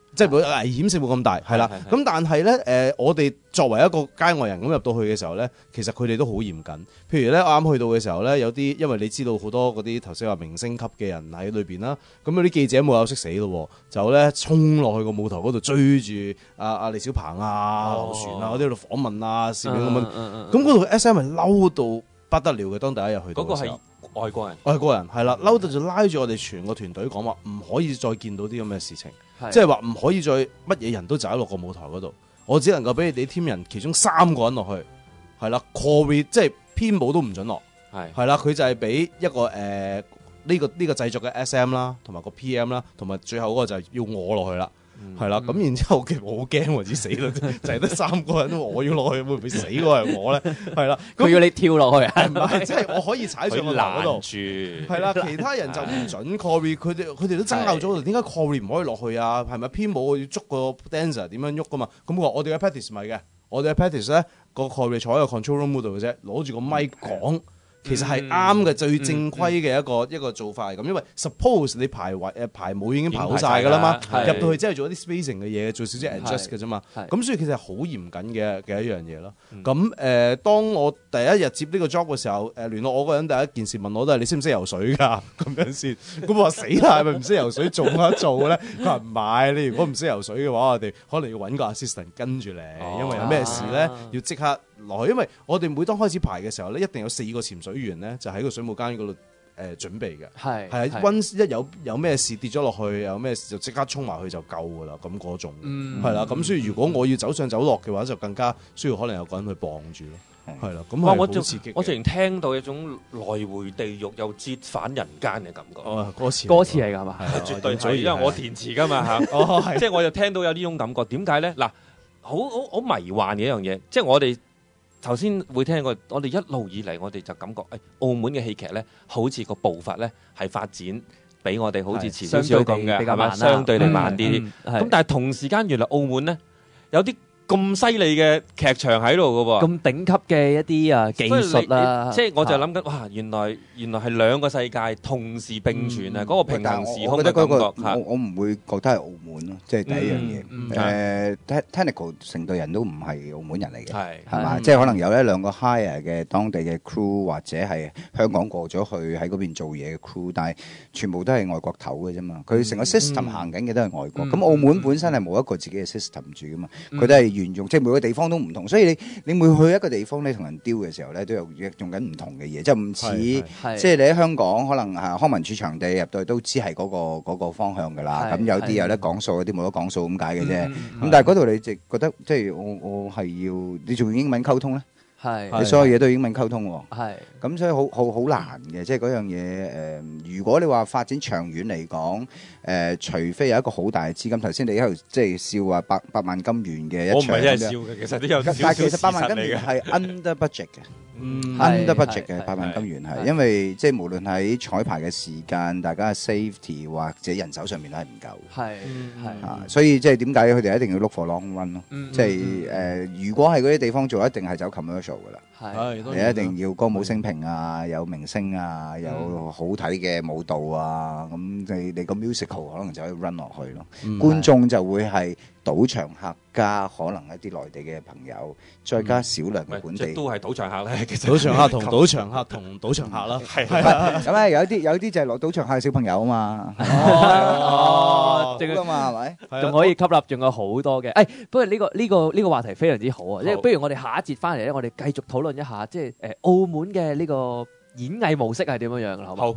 即係危險性冇咁大，係啦。咁但係咧，誒，我哋作為一個街外人咁入到去嘅時候咧，其實佢哋都好嚴謹。譬如咧，我啱去到嘅時候咧，有啲因為你知道好多嗰啲頭先話明星級嘅人喺裏邊啦，咁有啲記者冇有識死咯，就咧衝落去個舞台嗰度追住阿阿李小鵬啊、劉璇啊嗰啲喺度訪問啊、攝影咁樣。咁嗰度 S M 係嬲到不得了嘅，當第一日去到嘅時候。 外國人， 外國人係啦，嬲到就拉住我哋全個團隊講話，唔可以再見到啲咁嘅事情，即係話唔可以再乜嘢人都走落個舞台嗰度，我只能夠俾你哋 team 人其中三個人落去，係啦 ，choreo 即係編舞都唔準落，係係啦，佢就係俾一個誒呢、呃這個呢、這個製作嘅 S M 啦，同埋個 P M 啦，同埋最後嗰個就係要我落去啦。係啦，咁然之後其實我好驚為之死啦，就係得三個人，我要落去會唔會死嗰個係我咧？係啦， 佢要你跳落去啊？ 唔係，即係我可以踩上個欄嗰度，係啦，其他人就唔準 choreo，佢哋佢哋都爭拗咗，點解 choreo唔可以落去啊？係咪編舞要捉個 dancer 點樣喐噶嘛？咁我話我哋嘅 practice 咪嘅，我哋嘅 practice 咧個 choreo坐喺個 control room 度嘅啫，攞住個咪講。其實係啱嘅，最正規嘅一個、嗯嗯、一個做法係咁，因為 suppose 你排位誒排舞已經排好晒㗎啦嘛，入到去之後做一啲 spacing 嘅嘢，做少少 adjust 嘅啫嘛，咁所以其實係好嚴謹嘅嘅一樣嘢咯。咁誒、嗯呃，當我第一日接呢個 job 嘅時候，誒、呃、聯絡我嗰人第一件事問我都係你識唔識游水㗎？咁樣先，咁我話死啦，係咪唔識游水做乜做咧？佢話唔係，你如果唔識游水嘅話，我哋可能要揾個 assistant 跟住你，哦、因為有咩事咧要即刻落去，因為我哋每當開始排嘅時候咧，一定有四個潛水員咧，就喺個水務間嗰度誒準備嘅。係係啊，溫一有有咩事跌咗落去，有咩事就即刻衝埋去就救㗎啦。咁嗰種係啦，咁、嗯、所以如果我要走上走落嘅話，就更加需要可能有個人去傍住咯。係啦，咁係好刺激。 我直情聽到一種來回地獄又折返人間嘅感覺。 哦，歌詞歌詞嚟㗎嘛？ 係絕對係，因為我填詞㗎嘛嚇。哦，即係我就聽到有呢種感覺。點解咧？嗱，好好好迷幻嘅一樣嘢，即係我哋。頭先會聽過，我哋一路以嚟，我哋就感覺，誒、哎，澳門嘅戲劇咧，好似個步伐咧係發展比我哋好似遲少少咁嘅，係咪？相對地慢啲啲。咁、嗯嗯、但係同時間，原來澳門咧有啲咁犀利嘅劇場喺度㗎喎，咁頂級嘅一啲啊技術啦，即係我就諗緊，哇！原來原來係兩個世界同時並存啊！嗰、嗯、個平行時空嘅感覺嚇， 我我唔會覺得係澳門咯，即係第一樣嘢。誒 technical 成隊人都唔係澳門人嚟嘅，係係嘛？即係可能有一兩個 hire 嘅當地嘅 crew， 或者係香港過咗去喺嗰邊做嘢嘅 crew， 但係全部都係外國頭嘅啫嘛。佢成個 system 行緊嘅都係外國。咁、嗯、澳門本身係冇一個自己嘅 system 住噶嘛，佢、嗯、都係。沿用即係每個地方都唔同，所以你你每去一個地方咧，同人丟嘅時候咧，都有用緊唔同嘅嘢，即係唔似即係你喺香港可能係康文署場地入到去都知係嗰、嗰個嗰個方向㗎啦。咁有啲有得講數，有啲冇得講數咁解嘅啫。咁、嗯、但係嗰度你就覺得即係我我係要你仲用英文溝通咧？係，你所有嘢都要英文溝通喎。係，咁所以好好好難嘅，即係嗰樣嘢。誒、呃，如果你話發展長遠嚟講，誒、呃，除非有一個好大嘅資金。頭先你喺度即係笑話百百萬金元嘅一場，我唔係真係笑嘅，其實都有少少。但係其實百萬金元係 under budget 嘅。嗯 under budget 嘅百萬金元係，因為即係無論喺彩排嘅時間，大家嘅 safety 或者人手上面都係唔夠。係係啊，所以即係點解佢哋一定要 look for long run 咯？即係誒，如果係嗰啲地方做，一定係走 commercial 噶啦。係，你一定要歌舞升平啊，有明星啊，有好睇嘅舞蹈啊，咁你你個 musical 可能就可以 run 落去咯。觀眾就會係賭場客加可能一啲內地嘅朋友，再加少量嘅本地， 都係賭場客咧。其實賭場客同賭場客同賭場客啦，係咁啊！有啲有啲就係落賭場客嘅小朋友啊嘛， 哦，正啊嘛，係咪？ 仲可以吸納，仲有好多嘅。誒，不過呢個呢個呢個話題非常之好啊！即係不如我哋下一節翻嚟咧，我哋繼續討論一下，即係誒澳門嘅呢個演藝模式係點樣樣啦，好唔好？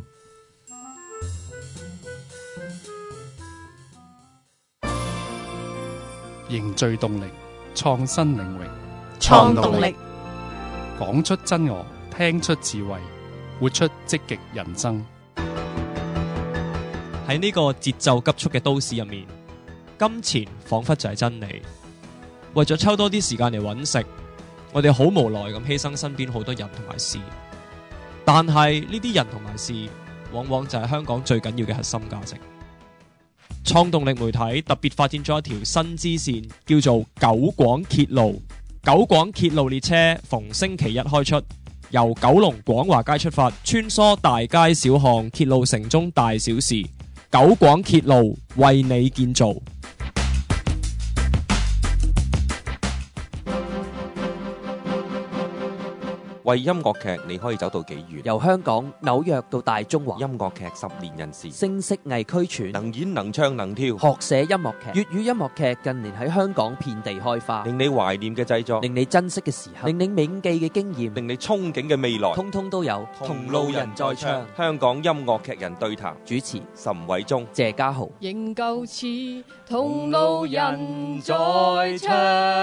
凝聚動力，創新領域， 創動力， 講出真我，聽出智慧，活出積極人生。 喺呢個節奏急速嘅都市入面，金錢仿佛就係真理。為咗抽多啲時間嚟揾食，我哋好無奈咁犧牲身邊好多人同埋事。但係呢啲人同埋事，往往就係香港最緊要嘅核心價值。創動力媒體特別發展咗一條新支線，叫做九廣鐵路。九廣鐵路列車逢星期一開出，由九龍廣華街出發，穿梭大街小巷，鐵路城中大小事。九廣鐵路為你建造。 為音樂劇你可以走到幾遠？ 由香港、紐約到大中華， 音樂劇十年人事， 聲色藝俱全， 能演能唱能跳， 學寫音樂劇。粵語音樂劇近年喺香港遍地開花， 令你懷念嘅製作， 令你珍惜嘅時刻，令你銘記嘅經驗， 令你憧憬嘅未來， 通通都有。 同路人在唱，香港音樂劇人對談， 主持岑偉忠、 謝家豪。 仍舊似同路人在唱。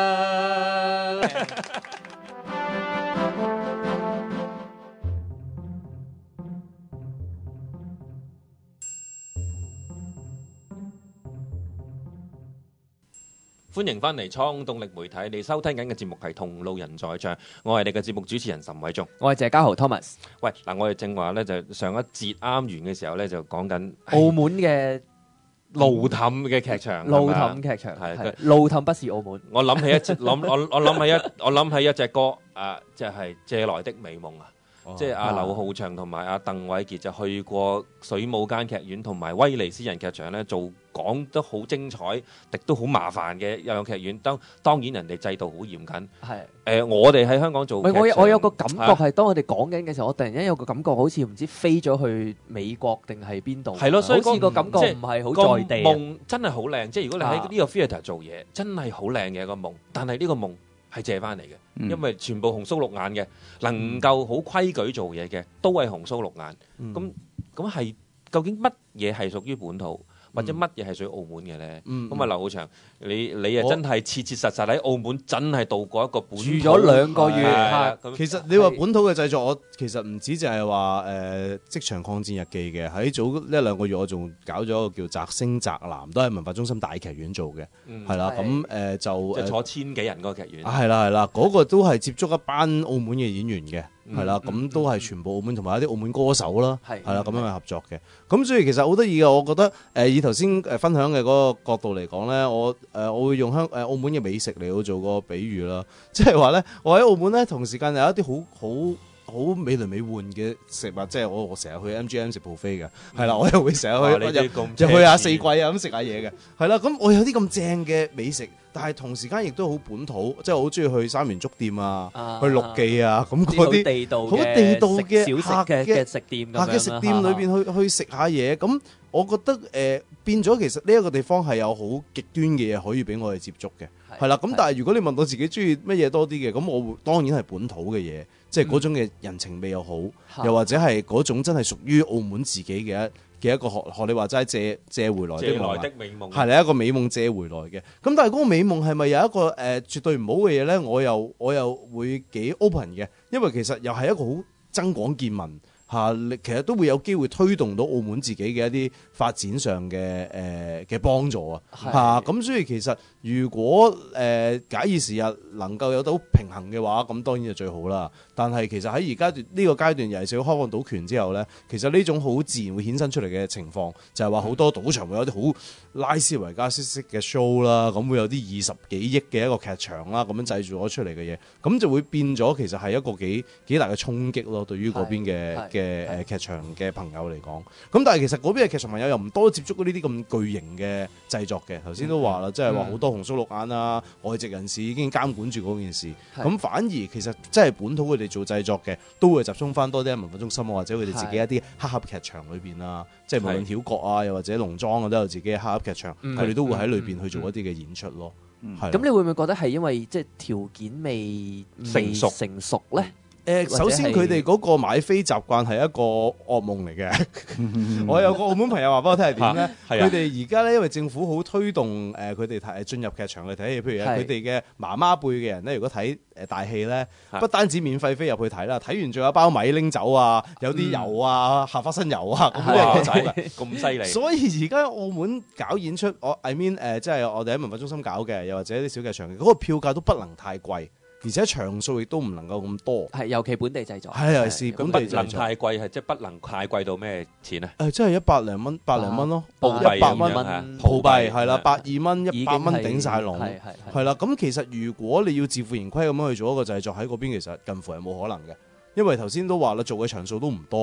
歡迎翻嚟創動力媒體，你收聽緊嘅節目係同路人在唱，我係你嘅節目主持人岑偉忠， 我係謝家豪 Thomas。 喂，嗱，我哋正話咧就上一節啱完嘅時候咧就講緊澳門嘅路氹嘅劇場， 路氹劇場係路氹不是澳門。 我諗起一隻諗我我諗起一我諗起一隻歌啊，即係借來的美夢啊！哦、即係阿劉浩翔同埋阿鄧偉傑就去過水舞間劇院同埋威尼斯人劇場咧，做講得好精彩，亦都好麻煩嘅一兩劇院。當當然人哋制度好嚴謹。係誒、呃，我哋喺香港做劇場， 我我有個感覺係當我哋講緊嘅時候，我突然間有個感覺好似唔知飛咗去美國定係邊度。係咯，所以好似個感覺唔係好在地。 個夢真係好靚，即係如果你喺呢個 theatre 做嘢，真係好靚嘅一個夢。但係呢個夢係借翻嚟嘅，嗯、因為全部紅鬚綠眼嘅，能夠好規矩做嘢嘅，都係紅鬚綠眼。咁咁係究竟乜嘢係屬於本土，或者乜嘢係屬於澳門嘅咧？咁啊，劉浩翔，你你啊真係切切實實喺澳門真係度過一個本土住咗兩個月。 其實你話本土嘅製作，我其實唔止就係話誒職場抗戰日記嘅，喺早一兩個月我仲搞咗一個叫澤星澤南，都係文化中心大劇院做嘅，係啦。咁誒就即係坐千幾人嗰個劇院。 係啦係啦，嗰個都係接觸一班澳門嘅演員嘅。係啦，咁都係全部澳門同埋一啲澳門歌手啦，係啦咁樣去合作嘅。咁所以其實好得意嘅，我覺得誒以頭先誒分享嘅嗰個角度嚟講咧，我誒我會用香誒澳門嘅美食嚟到做個比喻啦，即係話咧，我喺澳門咧同時間有一啲好好好美輪美奐嘅食物，即係我我成日去 M G M 食 buffet 嘅，係啦，我又會成日去入去下四季啊咁食下嘢嘅，係啦，咁我有啲咁正嘅美食。但係同時間亦都好本土，即係我好中意去三元粥店啊，啊去陸記啊，咁嗰啲地道好地道嘅小食嘅嘅食店， 客嘅食店裏邊去去食下嘢。咁我覺得誒、呃、變咗，其實呢一個地方係有好極端嘅嘢可以俾我哋接觸嘅，係啦。咁但係如果你問我自己中意乜嘢多啲嘅，咁我會當然係本土嘅嘢，即係嗰種嘅人情味又好，嗯、又或者係嗰種真係屬於澳門自己嘅一。嘅一個學學你話齋借借回來的美夢，係啦一個美夢借回來嘅。咁但係嗰個美夢係咪有一個誒、呃、絕對唔好嘅嘢咧？我又我又會幾 open 嘅，因為其實又係一個好增廣見聞嚇，你、啊、其實都會有機會推動到澳門自己嘅一啲發展上嘅誒嘅幫助啊嚇。咁所以其實如果誒、呃、假以時日能夠有到平衡嘅話，咁當然就最好啦。但係其實喺而家呢個階段，尤其是開放賭權之後呢，其實呢種好自然會衍生出嚟嘅情況，就係話好多賭場會有啲好拉斯維加斯式嘅 show 啦，咁會有啲二十幾億嘅一個劇場啦，咁樣製造咗出嚟嘅嘢，咁就會變咗其實係一個幾幾大嘅衝擊咯，對於嗰邊嘅嘅誒劇場嘅朋友嚟講。咁但係其實嗰邊嘅劇場朋友又唔多接觸呢啲咁巨型嘅製作嘅。頭先都話啦，即係話好多紅鬚綠眼啊，外籍人士已經監管住嗰件事，咁反而其實真係本土佢哋做製作嘅，都會集中翻多啲喺文化中心啊，或者佢哋自己一啲黑盒劇場裏邊啊，即係無論曉閣啊，又或者農莊啊，都有自己嘅黑盒劇場，佢哋都會喺裏邊去做一啲嘅演出咯。 咁你會唔會覺得係因為即係條件未成熟成熟咧？ 誒，首先佢哋嗰個買飛習慣係一個噩夢嚟嘅。我有個澳門朋友話俾我聽係點咧？佢哋而家咧，因為政府好推動誒，佢哋睇進入劇場去睇戲。譬如佢哋嘅媽媽輩嘅人咧，如果睇誒大戲咧，不單止免費飛入去睇啦，睇完仲有包米拎走啊，有啲油啊，夏花生油啊，咁樣走嘅， 咁犀利。 所以而家澳門搞演出，我 I mean 誒，即係我哋喺文化中心搞嘅，又或者啲小劇場嘅，嗰個票價都不能太貴。而且場數亦都唔能夠咁多， 係尤其本地製作， 係尤其是本地製作。 不能太貴係即係不能太貴到咩錢啊？ 誒，即係一百零蚊、百零蚊咯， 一百蚊葡幣係啦，百二蚊、一百蚊頂晒籠，係啦。咁其實如果你要自負盈虧咁樣去做一個製作喺嗰邊，其實近乎係冇可能嘅，因為頭先都話啦，做嘅場數都唔多。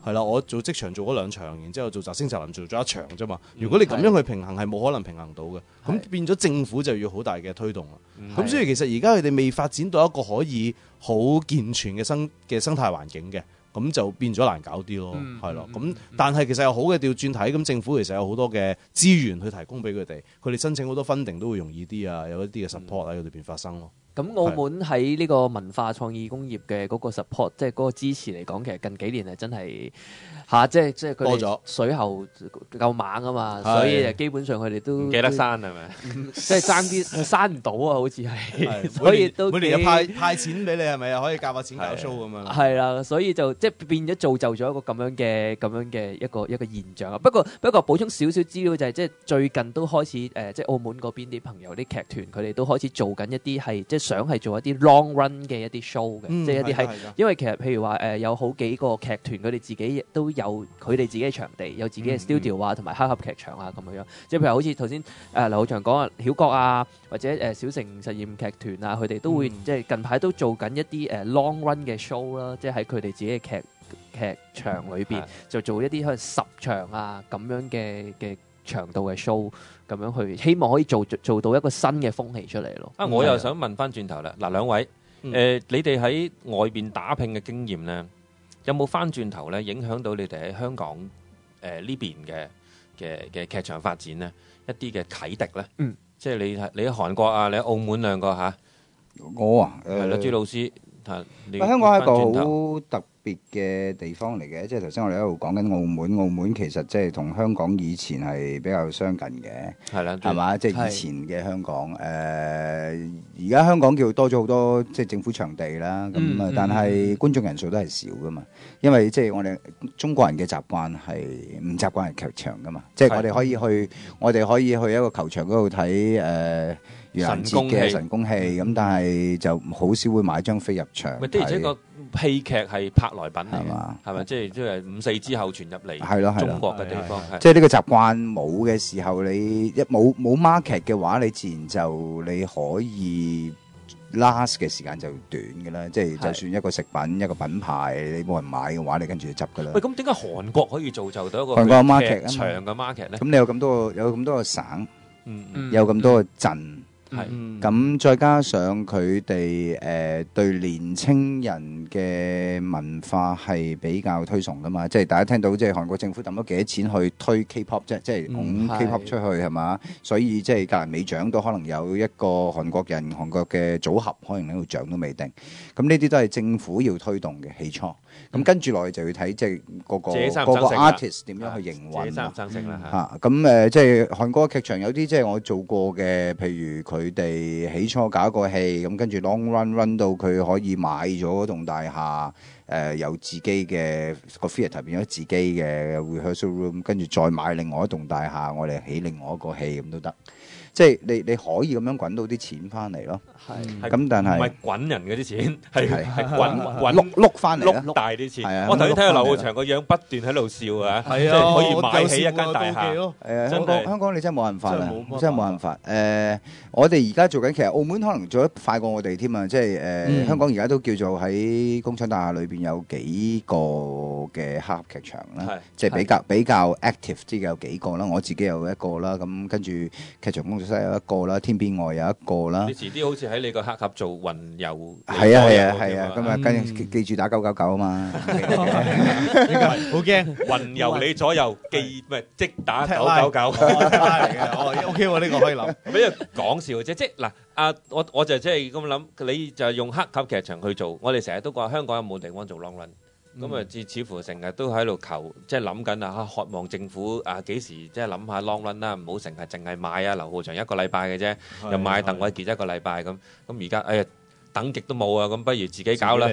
係啦，我做職場做咗兩場，然之後做摘星澤林做咗一場啫嘛。如果你咁樣去平衡，係冇可能平衡到嘅。咁變咗政府就要好大嘅推動啦。咁所以其實而家佢哋未發展到一個可以好健全嘅生嘅生態環境嘅。咁就變咗難搞啲咯，係咯、嗯。咁、嗯、但係其實有好嘅調轉睇，咁政府其實有好多嘅資源去提供俾佢哋，佢哋申請好多 funding 都會容易啲啊，有一啲嘅 support 喺裏邊發生咯。 咁澳門喺呢個文化創意工業嘅嗰個 support，即係嗰個支持嚟講，其實近幾年係真係嚇，即係即係佢哋水喉夠猛啊嘛，所以就基本上佢哋都唔記得刪係咪？ 即係爭啲刪唔到啊，好似係，所以都每年有派派錢俾你係咪啊？可以夾下錢搞 show 咁樣。係啦，所以就即係變咗造就咗一個咁樣嘅咁樣嘅一個一個現象啊。不過不過補充少少資料就係即係最近都開始誒，即係澳門嗰邊啲朋友啲劇團，佢哋都開始做緊一啲係即係想係做一啲 long run 嘅一啲 show 嘅，嗯、即係一啲係，因為其實譬如話誒、呃、有好幾個劇團，佢哋自己都有佢哋自己嘅場地，有自己嘅 studio 啊，同埋黑盒劇場啊咁樣。即係譬如好似頭先誒劉浩翔講啊，曉角啊，或者誒、呃、小城實驗劇團啊，佢哋都會、嗯、即係近排都做緊一啲誒、呃、long run 嘅 show 啦，即係喺佢哋自己嘅劇劇場裏邊就做一啲可能十場啊咁樣嘅嘅長度嘅 show。咁樣去，希望可以做做到一個新嘅風氣出嚟咯。 啊，我又想問翻轉頭啦，嗱兩位，誒、嗯呃，你哋喺外邊打拼嘅經驗咧，有冇翻轉頭咧影響到你哋喺香港誒呢、呃、邊嘅嘅嘅劇場發展咧一啲嘅啟迪咧？嗯，即係你你喺韓國啊，你喺澳門兩個嚇， 我啊， 係啦，朱老師， 香港係一個好特別嘅地方嚟嘅，即係頭先我哋喺度講緊澳門，澳門其實即係同香港以前係比較相近嘅， 係啦， 係嘛？即係以前嘅香港，誒而家香港叫多咗好多即係政府場地啦，咁啊、嗯，但係觀眾人數都係少噶嘛，因為即係我哋中國人嘅習慣係唔習慣係劇場噶嘛，即係我哋可以去，我哋可以去一個球場嗰度睇誒盂蘭節嘅神功戲，咁但係就好少會買張飛入場。 咪的而且確戲劇係舶來品嚟嘛，係咪？即係即係五四之後傳入嚟中國嘅地方。 即係呢個習慣冇嘅時候，你一冇冇 market 嘅話，你自然就你可以 last 嘅時間就短嘅啦。即係就算一個食品一個品牌，你冇人買嘅話，你跟住就執噶啦。 喂，咁點解韓國可以造就到一個韓國 market 長嘅 market 咧？ 咁你有咁多個有咁多個省， 嗯嗯、 有咁多個鎮。 係， 咁、嗯、再加上佢哋誒對年青人嘅文化係比較推崇噶嘛，即係大家聽到即係韓國政府抌咗幾多錢去推 K-pop 啫，即係拱 K-pop 出去係嘛，所以即係格蘭美獎都可能有一個韓國人韓國嘅組合，可能喺度獎都未定。咁呢啲都係政府要推動嘅起初。咁、嗯、跟住落去就要睇即係個個個個 artist 點樣去營運啦嚇。咁誒、呃、即係韓國劇場有啲即係我做過嘅，譬如佢哋起初搞一個戲，咁跟住 long run run 到佢可以買咗嗰棟大廈，誒、呃、有自己嘅個 theatre 變咗自己嘅 rehearsal room， 跟住再買另外一棟大廈，我哋起另外一個戲咁都得。即係你你可以咁樣滾到啲錢翻嚟咯，係咁但係唔係滾人嗰啲錢，係係滾滾碌碌翻嚟碌大啲錢。我頭先睇到劉浩翔個樣不斷喺度笑啊，即係可以買起一間大廈。 誒香港香港你真係冇辦法啦，真係冇辦法。誒我哋而家做緊，其實澳門可能做得快過我哋添啊！即係誒香港而家都叫做喺工廠大廈裏邊有幾個嘅黑盒劇場啦，即係比較比較 active 啲嘅有幾個啦。我自己有一個啦，咁跟住劇場工有一個啦，天邊外有一個啦。 你遲啲好似喺你個黑盒做雲遊， 係啊係啊係啊，咁啊跟住記住打九九九啊嘛。 好驚雲遊你左右，記唔係即打九九九。 哦 ，OK 喎，呢個可以諗。 俾佢講笑啫，即嗱啊，我我就即係咁諗，你就係用黑盒劇場去做。我哋成日都講香港有冇地方做 long run。咁啊，似似乎成日都喺度求，即係諗緊啊，渴望政府啊幾時即係諗下 long run 啦，唔好成日淨係買啊劉浩翔一個禮拜嘅啫，又買鄧偉傑一個禮拜咁。咁而家哎呀等極都冇啊，咁不如自己搞啦。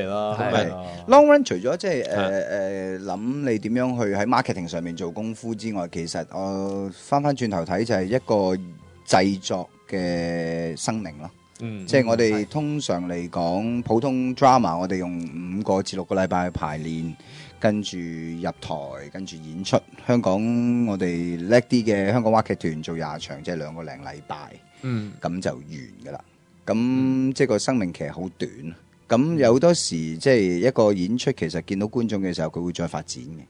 long run 除咗即係誒誒諗你點樣去喺 marketing 上面做功夫之外，其實我翻翻轉頭睇就係一個製作嘅生命咯。嗯，即係我哋通常嚟講，普通 drama 我哋用五個至六個禮拜去排練，跟住入台，跟住演出。香港我哋叻啲嘅香港話劇團做廿場，即係兩個零禮拜，嗯，咁就完㗎啦。咁、嗯、即係個生命期好短。咁有好多時即係一個演出，其實見到觀眾嘅時候，佢會再發展嘅。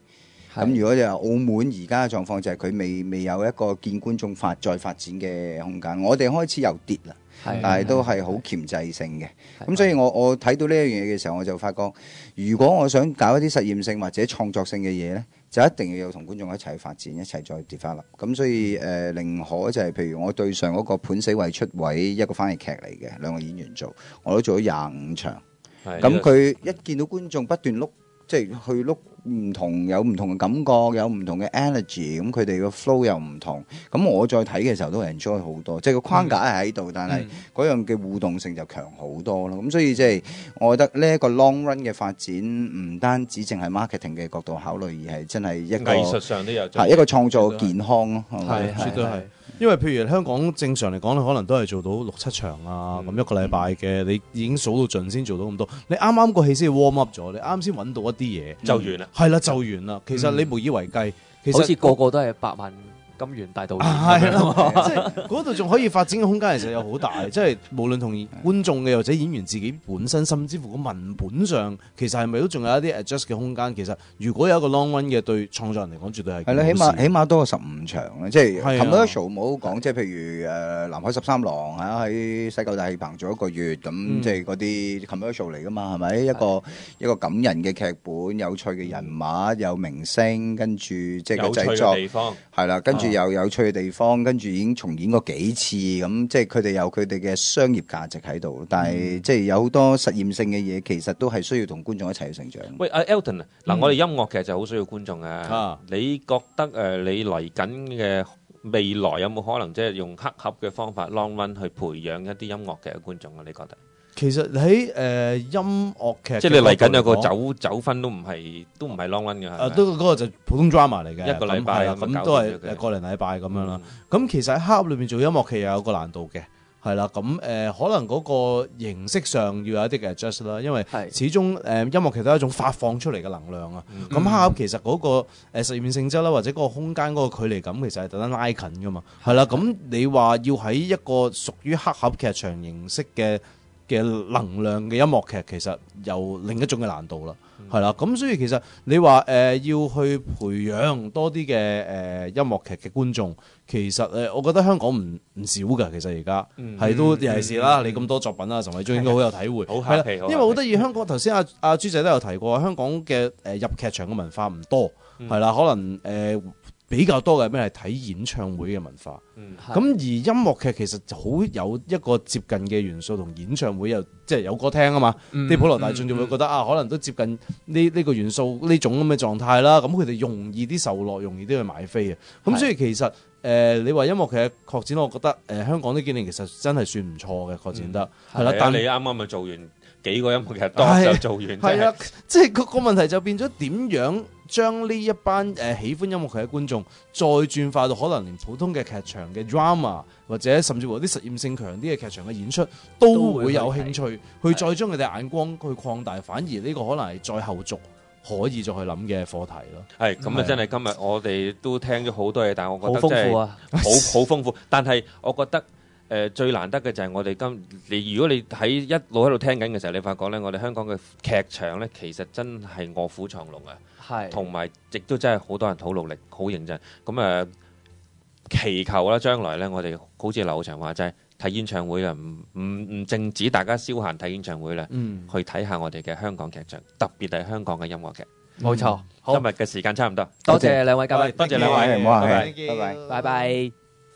咁如果就係澳門而家嘅狀況就係佢未未有一個見觀眾發再發展嘅空間，我哋開始又跌啦。但係都係好鉗制性嘅，咁所以我我睇到呢一樣嘢嘅時候，我就發覺，如果我想搞一啲實驗性或者創作性嘅嘢呢，就一定要有同觀眾一齊去發展，一齊再 develop。咁所以誒、呃，寧可就係、是、譬如我對上嗰個判死為出位一個翻譯劇嚟嘅，兩個演員做，我都做咗廿五場。咁佢一見到觀眾不斷碌，即係去碌。唔同有唔同嘅感覺，有唔同嘅 energy， 咁佢哋個 flow 又唔同。咁我再睇嘅時候都 enjoy 好多，即係個框架係喺度，嗯、但係嗰樣嘅互動性就強好多咯。咁所以即係我覺得呢一個 long run 嘅發展，唔單止淨係 marketing 嘅角度考慮，而係真係一個藝術上都有係一個創作健康咯。 係絕對係。因為譬如香港正常嚟講，你可能都係做到六七場啊，咁、嗯、一個禮拜嘅，你已經數到盡先做到咁多。你啱啱個戲先 warm up 咗，你啱先揾到一啲嘢就完啦。 係啦，就完啦。其實你無以為繼，其實好似個個都係百萬金元大導演， 係啦，即係嗰度仲可以發展嘅空間，其實有好大。即係無論同觀眾嘅或者演員自己本身，甚至乎個文本上，其實係咪都仲有一啲 adjust 嘅空間？其實如果有一個 long run 嘅，對創作人嚟講，絕對係係啦，起碼起碼多過十五場啦。即係 commercial 冇好講，即係譬如誒南海十三郎啊，喺西九大戲棚做一個月咁，嗯、即係嗰啲 commercial 嚟噶嘛，係咪一個一個感人嘅劇本，有趣嘅人物，有明星，跟住即係個製作係啦，跟住。又有趣嘅地方，跟住已經重演過幾次，咁即係佢哋有佢哋嘅商業價值喺度，但係、嗯、即係有好多實驗性嘅嘢，其實都係需要同觀眾一齊去成長。 喂，阿 Elton 啊，嗱，我哋音樂劇就好需要觀眾啊。你覺得誒、呃，你嚟緊嘅未來有冇可能即係用黑盒嘅方法 long run 去培養一啲音樂劇嘅觀眾啊？你覺得？ 其實喺誒、呃、音樂劇， 即係你嚟緊有個走走分都唔係都唔係 long run 嘅， 誒都嗰個就普通 drama 嚟嘅， 一個禮拜咁咁都係誒個零禮拜咁樣啦。咁、嗯、其實喺黑盒裏面做音樂劇又有個難度嘅，係啦。咁誒、呃、可能嗰個形式上要有一啲嘅 adjust 啦，因為始終誒、呃、音樂劇都係一種發放出嚟嘅能量啊。咁、嗯、黑盒其實嗰個誒實驗性質啦，或者嗰個空間嗰個距離感，其實係特登拉近噶嘛。係啦，咁你話要喺一個屬於黑盒劇場形式嘅嘅能量嘅音樂劇，其實有另一種嘅難度啦，係啦、嗯，咁所以其實你話誒、呃、要去培養多啲嘅誒音樂劇嘅觀眾，其實誒、呃、我覺得香港唔唔少㗎，其實而家係都尤其是啦，嗯、你咁多作品啦，陳偉忠應該好有體會，係啦，因為好得意，香港頭先阿阿朱仔都有提過，香港嘅誒、呃、入劇場嘅文化唔多，係、嗯、啦，可能誒。呃比較多嘅咩係睇演唱會嘅文化，咁、嗯、而音樂劇其實就好有一個接近嘅元素，同演唱會又即係有歌聽啊嘛，啲、嗯、普羅大眾就會覺得、嗯、啊，可能都接近呢呢個元素呢種咁嘅狀態啦，咁佢哋容易啲受落，容易啲去買飛啊，咁所以其實誒、呃、你話音樂劇嘅擴展，我覺得誒、呃、香港呢幾年其實真係算唔錯嘅擴展得，係、嗯、啦，但你啱啱咪做完幾個音樂劇多就做完， 係啊，即係個個問題就變咗點樣將呢一班誒、呃、喜歡音樂劇嘅觀眾，再轉化到可能連普通嘅劇場嘅 drama， 或者甚至乎啲實驗性強啲嘅劇場嘅演出，都會有興趣去再將佢哋眼光去擴大。反而呢個可能係再後續可以再去諗嘅課題咯。係咁啊！真係今日我哋都聽咗好多嘢，但係我覺得真係好好豐富。但係我覺得。誒、呃、最難得嘅就係我哋今你如果你喺一路喺度聽緊嘅時候，你發覺咧，我哋香港嘅劇場咧，其實真係臥虎藏龍啊！係，同埋亦都真係好多人好努力、好認真。咁誒、呃、祈求啦，將來咧，我哋好似劉翔話齋睇演唱會啊，唔唔唔淨止大家消閒睇演唱會啦，嗯，去睇下我哋嘅香港劇場，特別係香港嘅音樂劇。冇錯，好，今日嘅時間差唔多，多謝兩位嘉賓，多謝兩位，唔好客氣，拜拜，拜拜。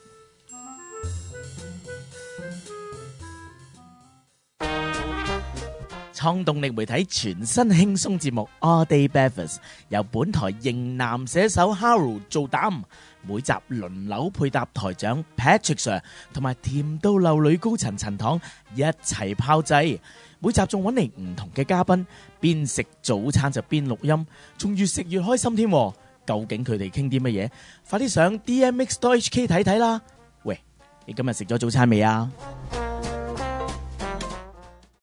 創動力媒體全新輕鬆節目 All Day Breakfast 由本台型男寫手 Harold 做膽，每集輪流配搭台長 Patrick Sir 同埋甜到流女高層陳糖一齊炮製，每集仲揾嚟唔同嘅嘉賓，邊食早餐就邊錄音，仲越食越開心添。究竟佢哋傾啲乜嘢？快啲上 D M X dot H K 睇睇啦！喂，你今日食咗早餐未啊？